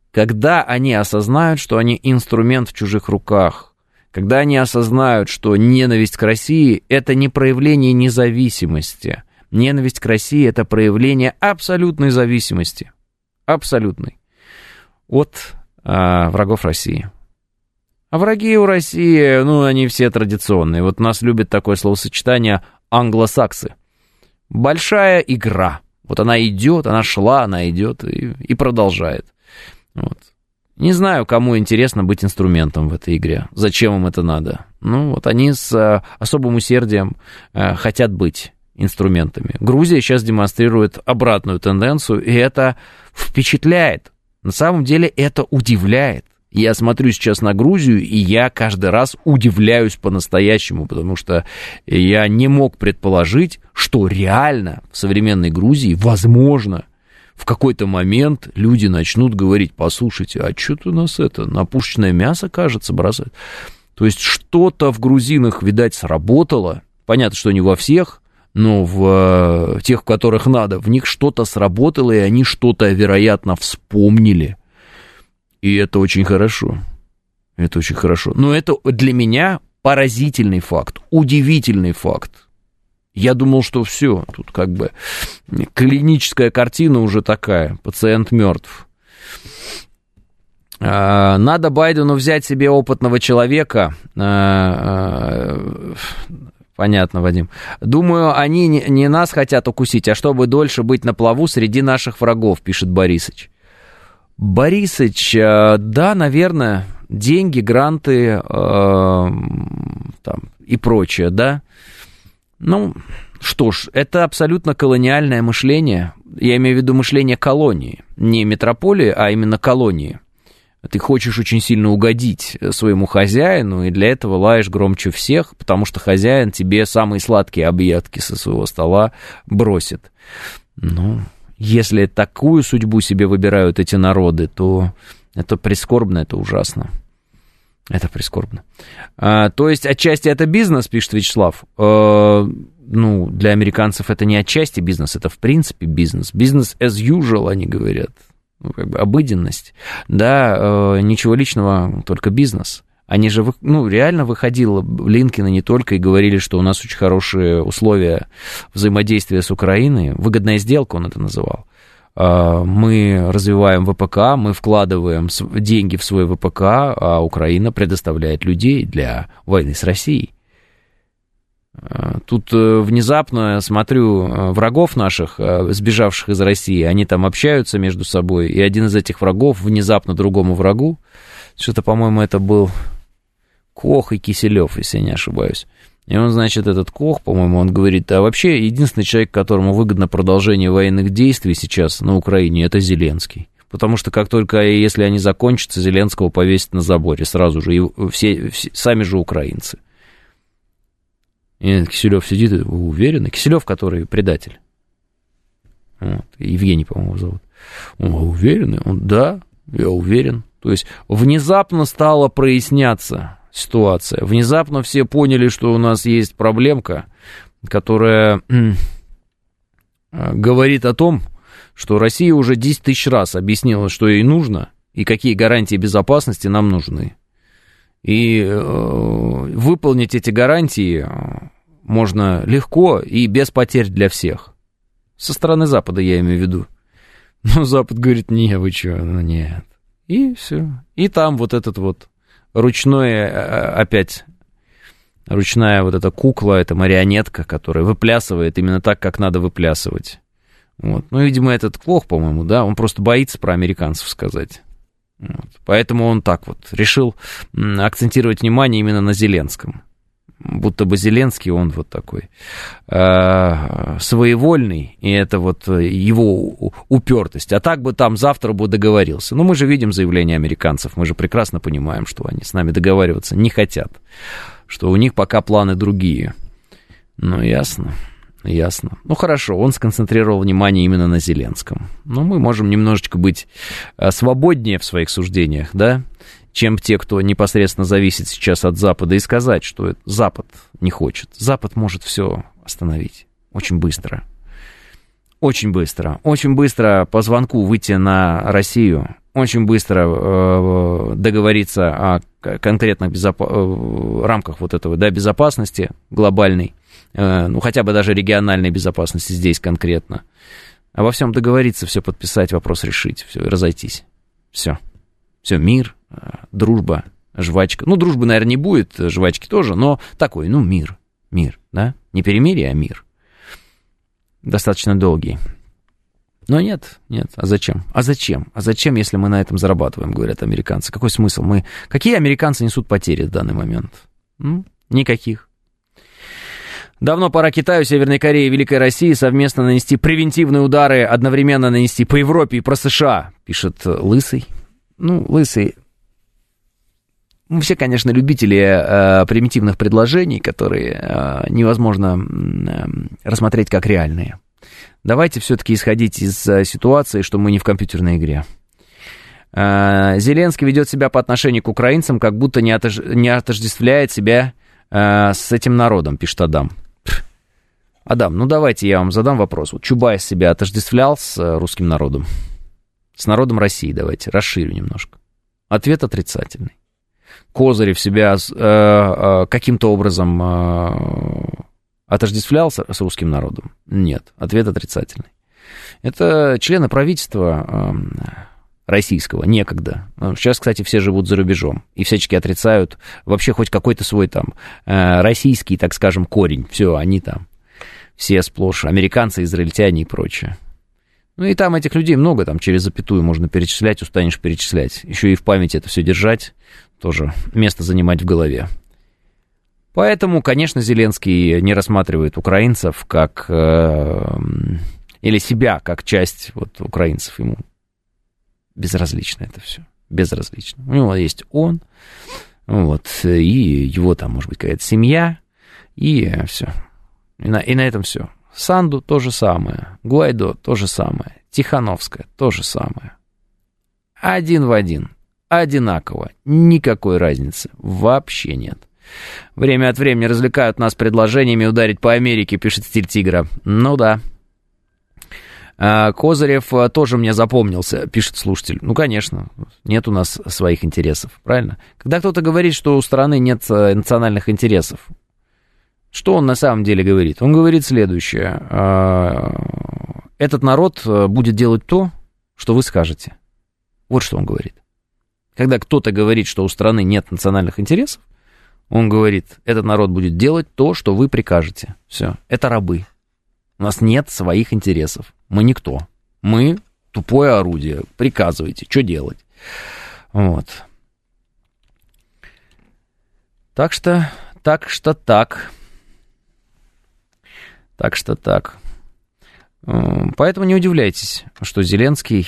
Когда они осознают, что они инструмент в чужих руках, когда они осознают, что ненависть к России – это не проявление независимости, ненависть к России – это проявление абсолютной зависимости, абсолютной, от врагов России. А враги у России, они все традиционные. Вот нас любит такое словосочетание англосаксы. Большая игра. Вот она идет, она шла, она идет и продолжает. Вот. Не знаю, кому интересно быть инструментом в этой игре. Зачем им это надо? Вот они с особым усердием хотят быть инструментами. Грузия сейчас демонстрирует обратную тенденцию, и это впечатляет. На самом деле это удивляет. Я смотрю сейчас на Грузию, и я каждый раз удивляюсь по-настоящему, потому что я не мог предположить, что реально в современной Грузии, возможно, в какой-то момент люди начнут говорить: послушайте, а что-то у нас на пушечное мясо, кажется, бросают. То есть что-то в грузинах, видать, сработало. Понятно, что не во всех, но в тех, в которых надо, в них что-то сработало, и они что-то, вероятно, вспомнили. И это очень хорошо. Это очень хорошо. Но это для меня поразительный факт, удивительный факт. Я думал, что все, тут как бы клиническая картина уже такая, пациент мертв. Надо Байдену взять себе опытного человека. Понятно, Вадим. Думаю, они не нас хотят укусить, а чтобы дольше быть на плаву среди наших врагов, пишет Борисыч. Борисыч, да, наверное, деньги, гранты и прочее, да. Что ж, это абсолютно колониальное мышление. Я имею в виду мышление колонии. Не метрополии, а именно колонии. Ты хочешь очень сильно угодить своему хозяину, и для этого лаешь громче всех, потому что хозяин тебе самые сладкие объедки со своего стола бросит. Если такую судьбу себе выбирают эти народы, то это прискорбно, это ужасно. Это прискорбно. То есть, отчасти это бизнес, пишет Вячеслав. Для американцев это не отчасти бизнес, это в принципе бизнес. Business as usual, они говорят. Обыденность. Да, ничего личного, только бизнес. Они же, реально выходил Блинкен и не только, и говорили, что у нас очень хорошие условия взаимодействия с Украиной. Выгодная сделка, он это называл. Мы развиваем ВПК, мы вкладываем деньги в свой ВПК, а Украина предоставляет людей для войны с Россией. Тут внезапно смотрю врагов наших, сбежавших из России, они там общаются между собой, и один из этих врагов внезапно другому врагу, что-то, по-моему, это был Кох и Киселев, если я не ошибаюсь. И он, значит, этот Кох, по-моему, он говорит, а вообще единственный человек, которому выгодно продолжение военных действий сейчас на Украине, это Зеленский. Потому что как только, если они закончатся, Зеленского повесят на заборе сразу же, и все сами же украинцы. И Киселев сидит, вы уверены? Киселев, который предатель. Вот. Евгений, по-моему, зовут. Вы уверены? Он, да, я уверен. То есть внезапно стала проясняться ситуация. Внезапно все поняли, что у нас есть проблемка, которая говорит о том, что Россия уже 10 тысяч раз объяснила, что ей нужно, и какие гарантии безопасности нам нужны. И выполнить эти гарантии можно легко и без потерь для всех. Со стороны Запада я имею в виду. Но Запад говорит, не, вы что, нет. И все. И там вот этот вот ручная вот эта кукла, эта марионетка, которая выплясывает именно так, как надо выплясывать. Вот. Видимо, этот Кох, по-моему, да, он просто боится про американцев сказать. Вот. Поэтому он так вот решил акцентировать внимание именно на Зеленском. Будто бы Зеленский, он вот такой своевольный, и это вот его упертость. А так бы там завтра бы договорился. Но мы же видим заявления американцев, мы же прекрасно понимаем, что они с нами договариваться не хотят, что у них пока планы другие. Ясно. Ясно. Хорошо, он сконцентрировал внимание именно на Зеленском. Но мы можем немножечко быть свободнее в своих суждениях, да, чем те, кто непосредственно зависит сейчас от Запада, и сказать, что Запад не хочет. Запад может все остановить очень быстро. Очень быстро. Очень быстро по звонку выйти на Россию очень быстро договориться о конкретных рамках вот этого, да, безопасности глобальной, ну, хотя бы даже региональной безопасности здесь конкретно. А во всем договориться, все подписать, вопрос решить, все, разойтись. Все, мир, дружба, жвачка. Ну, дружбы, наверное, не будет, жвачки тоже, но такой, ну, мир, да? Не перемирие, а мир. Достаточно долгий. Но нет, а зачем? А зачем, если мы на этом зарабатываем, говорят американцы? Какой смысл? Какие американцы несут потери в данный момент? Никаких. Давно пора Китаю, Северной Корее и Великой России совместно нанести превентивные удары, одновременно нанести по Европе и про США, пишет Лысый. Ну, Лысый... Мы все, конечно, любители примитивных предложений, которые невозможно рассмотреть как реальные. Давайте все-таки исходить из ситуации, что мы не в компьютерной игре. Зеленский ведет себя по отношению к украинцам, как будто не отождествляет себя с этим народом, пишет Адам. Адам, ну давайте я вам задам вопрос. Вот Чубайс себя отождествлял с русским народом? С народом России, давайте, расширю немножко. Ответ отрицательный. Козырев себя каким-то образом отождествлял с русским народом? Нет, ответ отрицательный. Это члены правительства российского некогда. Сейчас, кстати, все живут за рубежом и всячески отрицают вообще хоть какой-то свой там российский, так скажем, корень. Все, они там все сплошь американцы, израильтяне и прочее. Ну и там этих людей много, там через запятую можно перечислять, устанешь перечислять. Еще и в памяти это все держать, тоже место занимать в голове. Поэтому, конечно, Зеленский не рассматривает украинцев как... или себя как часть вот, украинцев. Ему безразлично это все. Безразлично. У него есть он, вот, и его там, может быть, какая-то семья, и все. И на этом все. Санду то же самое, Гуайдо то же самое, Тихановская то же самое. Один в один, одинаково, никакой разницы вообще нет. Время от времени развлекают нас предложениями ударить по Америке, пишет Стиль Тигра. Ну да. Козырев тоже мне запомнился, пишет слушатель. Ну, конечно, нет у нас своих интересов, правильно? Когда кто-то говорит, что у страны нет национальных интересов, что он на самом деле говорит? Он говорит следующее. Этот народ будет делать то, что вы скажете. Вот что он говорит. Когда кто-то говорит, что у страны нет национальных интересов, он говорит, этот народ будет делать то, что вы прикажете. Все, это рабы. У нас нет своих интересов. Мы никто. Мы тупое орудие. Приказывайте, что делать. Вот. Так что так. Поэтому не удивляйтесь, что Зеленский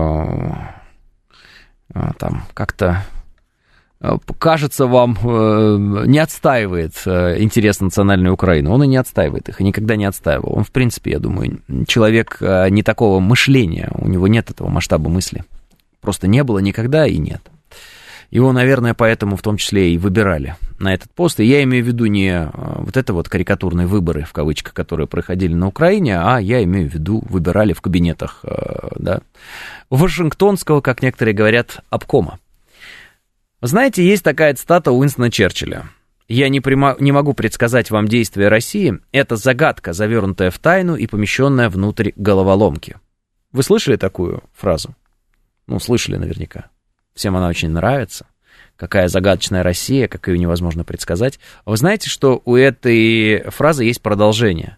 там как-то, кажется, вам не отстаивает интерес национальной Украины. Он и не отстаивает их, и никогда не отстаивал. Он, в принципе, я думаю, человек не такого мышления, у него нет этого масштаба мысли. Просто не было никогда и нет. Его, наверное, поэтому в том числе и выбирали на этот пост. И я имею в виду не вот это вот карикатурные выборы, в кавычках, которые проходили на Украине, а я имею в виду выбирали в кабинетах, да, Вашингтонского, как некоторые говорят, обкома. Знаете, есть такая цитата Уинстона Черчилля. «Я не могу предсказать вам действия России. Это загадка, завернутая в тайну и помещенная внутрь головоломки». Вы слышали такую фразу? Ну, слышали наверняка. Всем она очень нравится. Какая загадочная Россия, как ее невозможно предсказать. Вы знаете, что у этой фразы есть продолжение?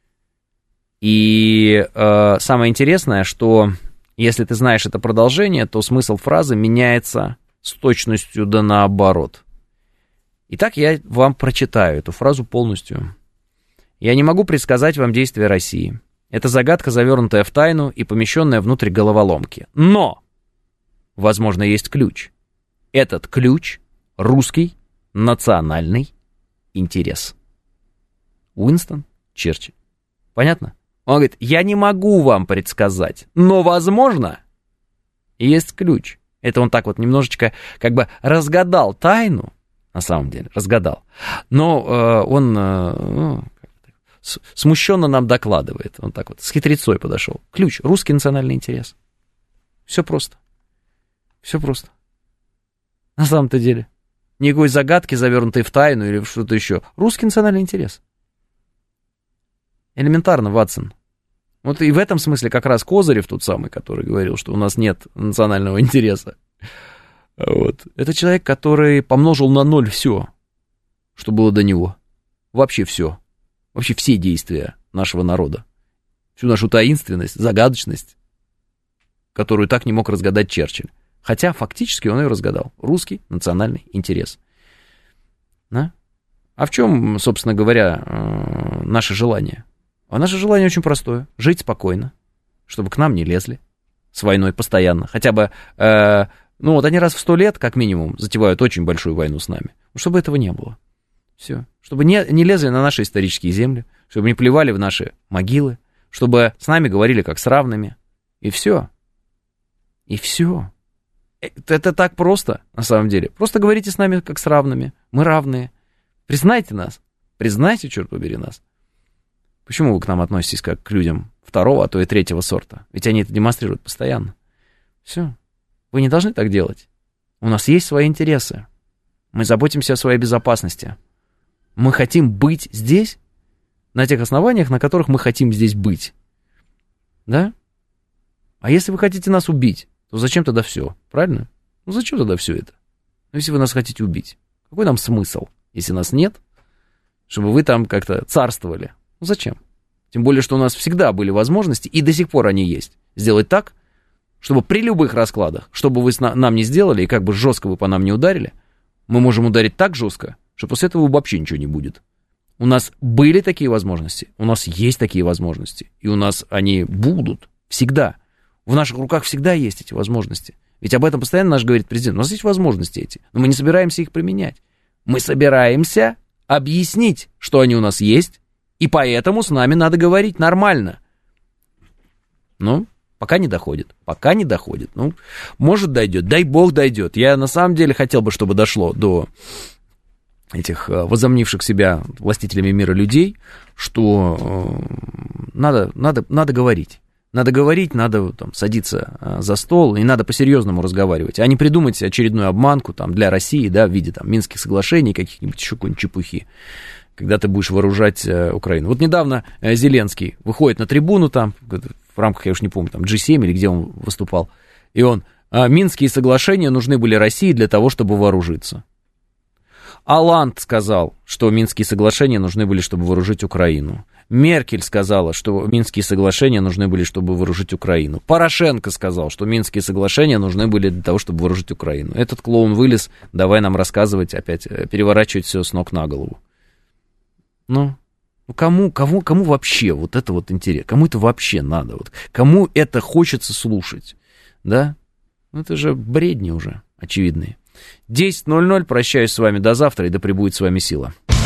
И самое интересное, что если ты знаешь это продолжение, то смысл фразы меняется с точностью да наоборот. Итак, я вам прочитаю эту фразу полностью. «Я не могу предсказать вам действия России. Это загадка, завернутая в тайну и помещенная внутрь головоломки. Но, возможно, есть ключ. Этот ключ — русский национальный интерес». Уинстон Черчилль. Понятно? Он говорит, я не могу вам предсказать, но, возможно, есть ключ. Это он так вот немножечко как бы разгадал тайну, на самом деле, разгадал. Но он смущенно нам докладывает. Он так вот с хитрецой подошел. Ключ — русский национальный интерес. Все просто. Все просто. На самом-то деле. Никакой загадки, завернутой в тайну или в что-то еще. Русский национальный интерес. Элементарно, Ватсон. Вот и в этом смысле как раз Козырев тот самый, который говорил, что у нас нет национального интереса. Вот. Это человек, который помножил на ноль все, что было до него. Вообще все. Вообще все действия нашего народа. Всю нашу таинственность, загадочность, которую так не мог разгадать Черчилль. Хотя фактически он ее разгадал. Русский национальный интерес. Да? А в чем, собственно говоря, наше желание? А наше желание очень простое. Жить спокойно, чтобы к нам не лезли с войной постоянно. Хотя бы, ну вот они раз в 100 лет, как минимум, затевают очень большую войну с нами. Чтобы этого не было. Все. Чтобы не лезли на наши исторические земли, чтобы не плевали в наши могилы, чтобы с нами говорили как с равными. И все. И все. Это так просто, на самом деле. Просто говорите с нами как с равными. Мы равные. Признайте нас. Признайте, черт побери, нас. Почему вы к нам относитесь как к людям второго, а то и третьего сорта? Ведь они это демонстрируют постоянно. Все. Вы не должны так делать. У нас есть свои интересы. Мы заботимся о своей безопасности. Мы хотим быть здесь на тех основаниях, на которых мы хотим здесь быть. Да? А если вы хотите нас убить, то зачем тогда все? Правильно? Ну зачем тогда все это? Ну, если вы нас хотите убить, какой нам смысл, если нас нет, чтобы вы там как-то царствовали? Ну зачем? Тем более, что у нас всегда были возможности, и до сих пор они есть, сделать так, чтобы при любых раскладах, что бы вы нам не сделали, и как бы жестко вы по нам не ударили, мы можем ударить так жестко, что после этого вообще ничего не будет. У нас были такие возможности, у нас есть такие возможности, и у нас они будут всегда. В наших руках всегда есть эти возможности. Ведь об этом постоянно наш говорит президент. У нас есть возможности эти, но мы не собираемся их применять. Мы собираемся объяснить, что они у нас есть, и поэтому с нами надо говорить нормально. Ну, пока не доходит. Пока не доходит. Ну, может, дойдет. Дай бог дойдет. Я на самом деле хотел бы, чтобы дошло до этих возомнивших себя властителями мира людей, что надо говорить. Надо говорить, надо там, садиться за стол, и надо по-серьезному разговаривать, а не придумать очередную обманку там, для России, да, в виде там, Минских соглашений, каких-нибудь еще какой-нибудь чепухи, когда ты будешь вооружать Украину. Вот недавно Зеленский выходит на трибуну там, в рамках, я уж не помню, там G7 или где он выступал, и он, Минские соглашения нужны были России для того, чтобы вооружиться. Оланд сказал, что Минские соглашения нужны были, чтобы вооружить Украину. Меркель сказала, что Минские соглашения нужны были, чтобы вооружить Украину. Порошенко сказал, что Минские соглашения нужны были для того, чтобы вооружить Украину. Этот клоун вылез, давай нам рассказывать, опять переворачивать все с ног на голову. Ну кому вообще вот это вот интересно? Кому это вообще надо? Вот, кому это хочется слушать? Да? Ну, это же бредни уже очевидные. 10:00, прощаюсь с вами до завтра, и да пребудет с вами сила.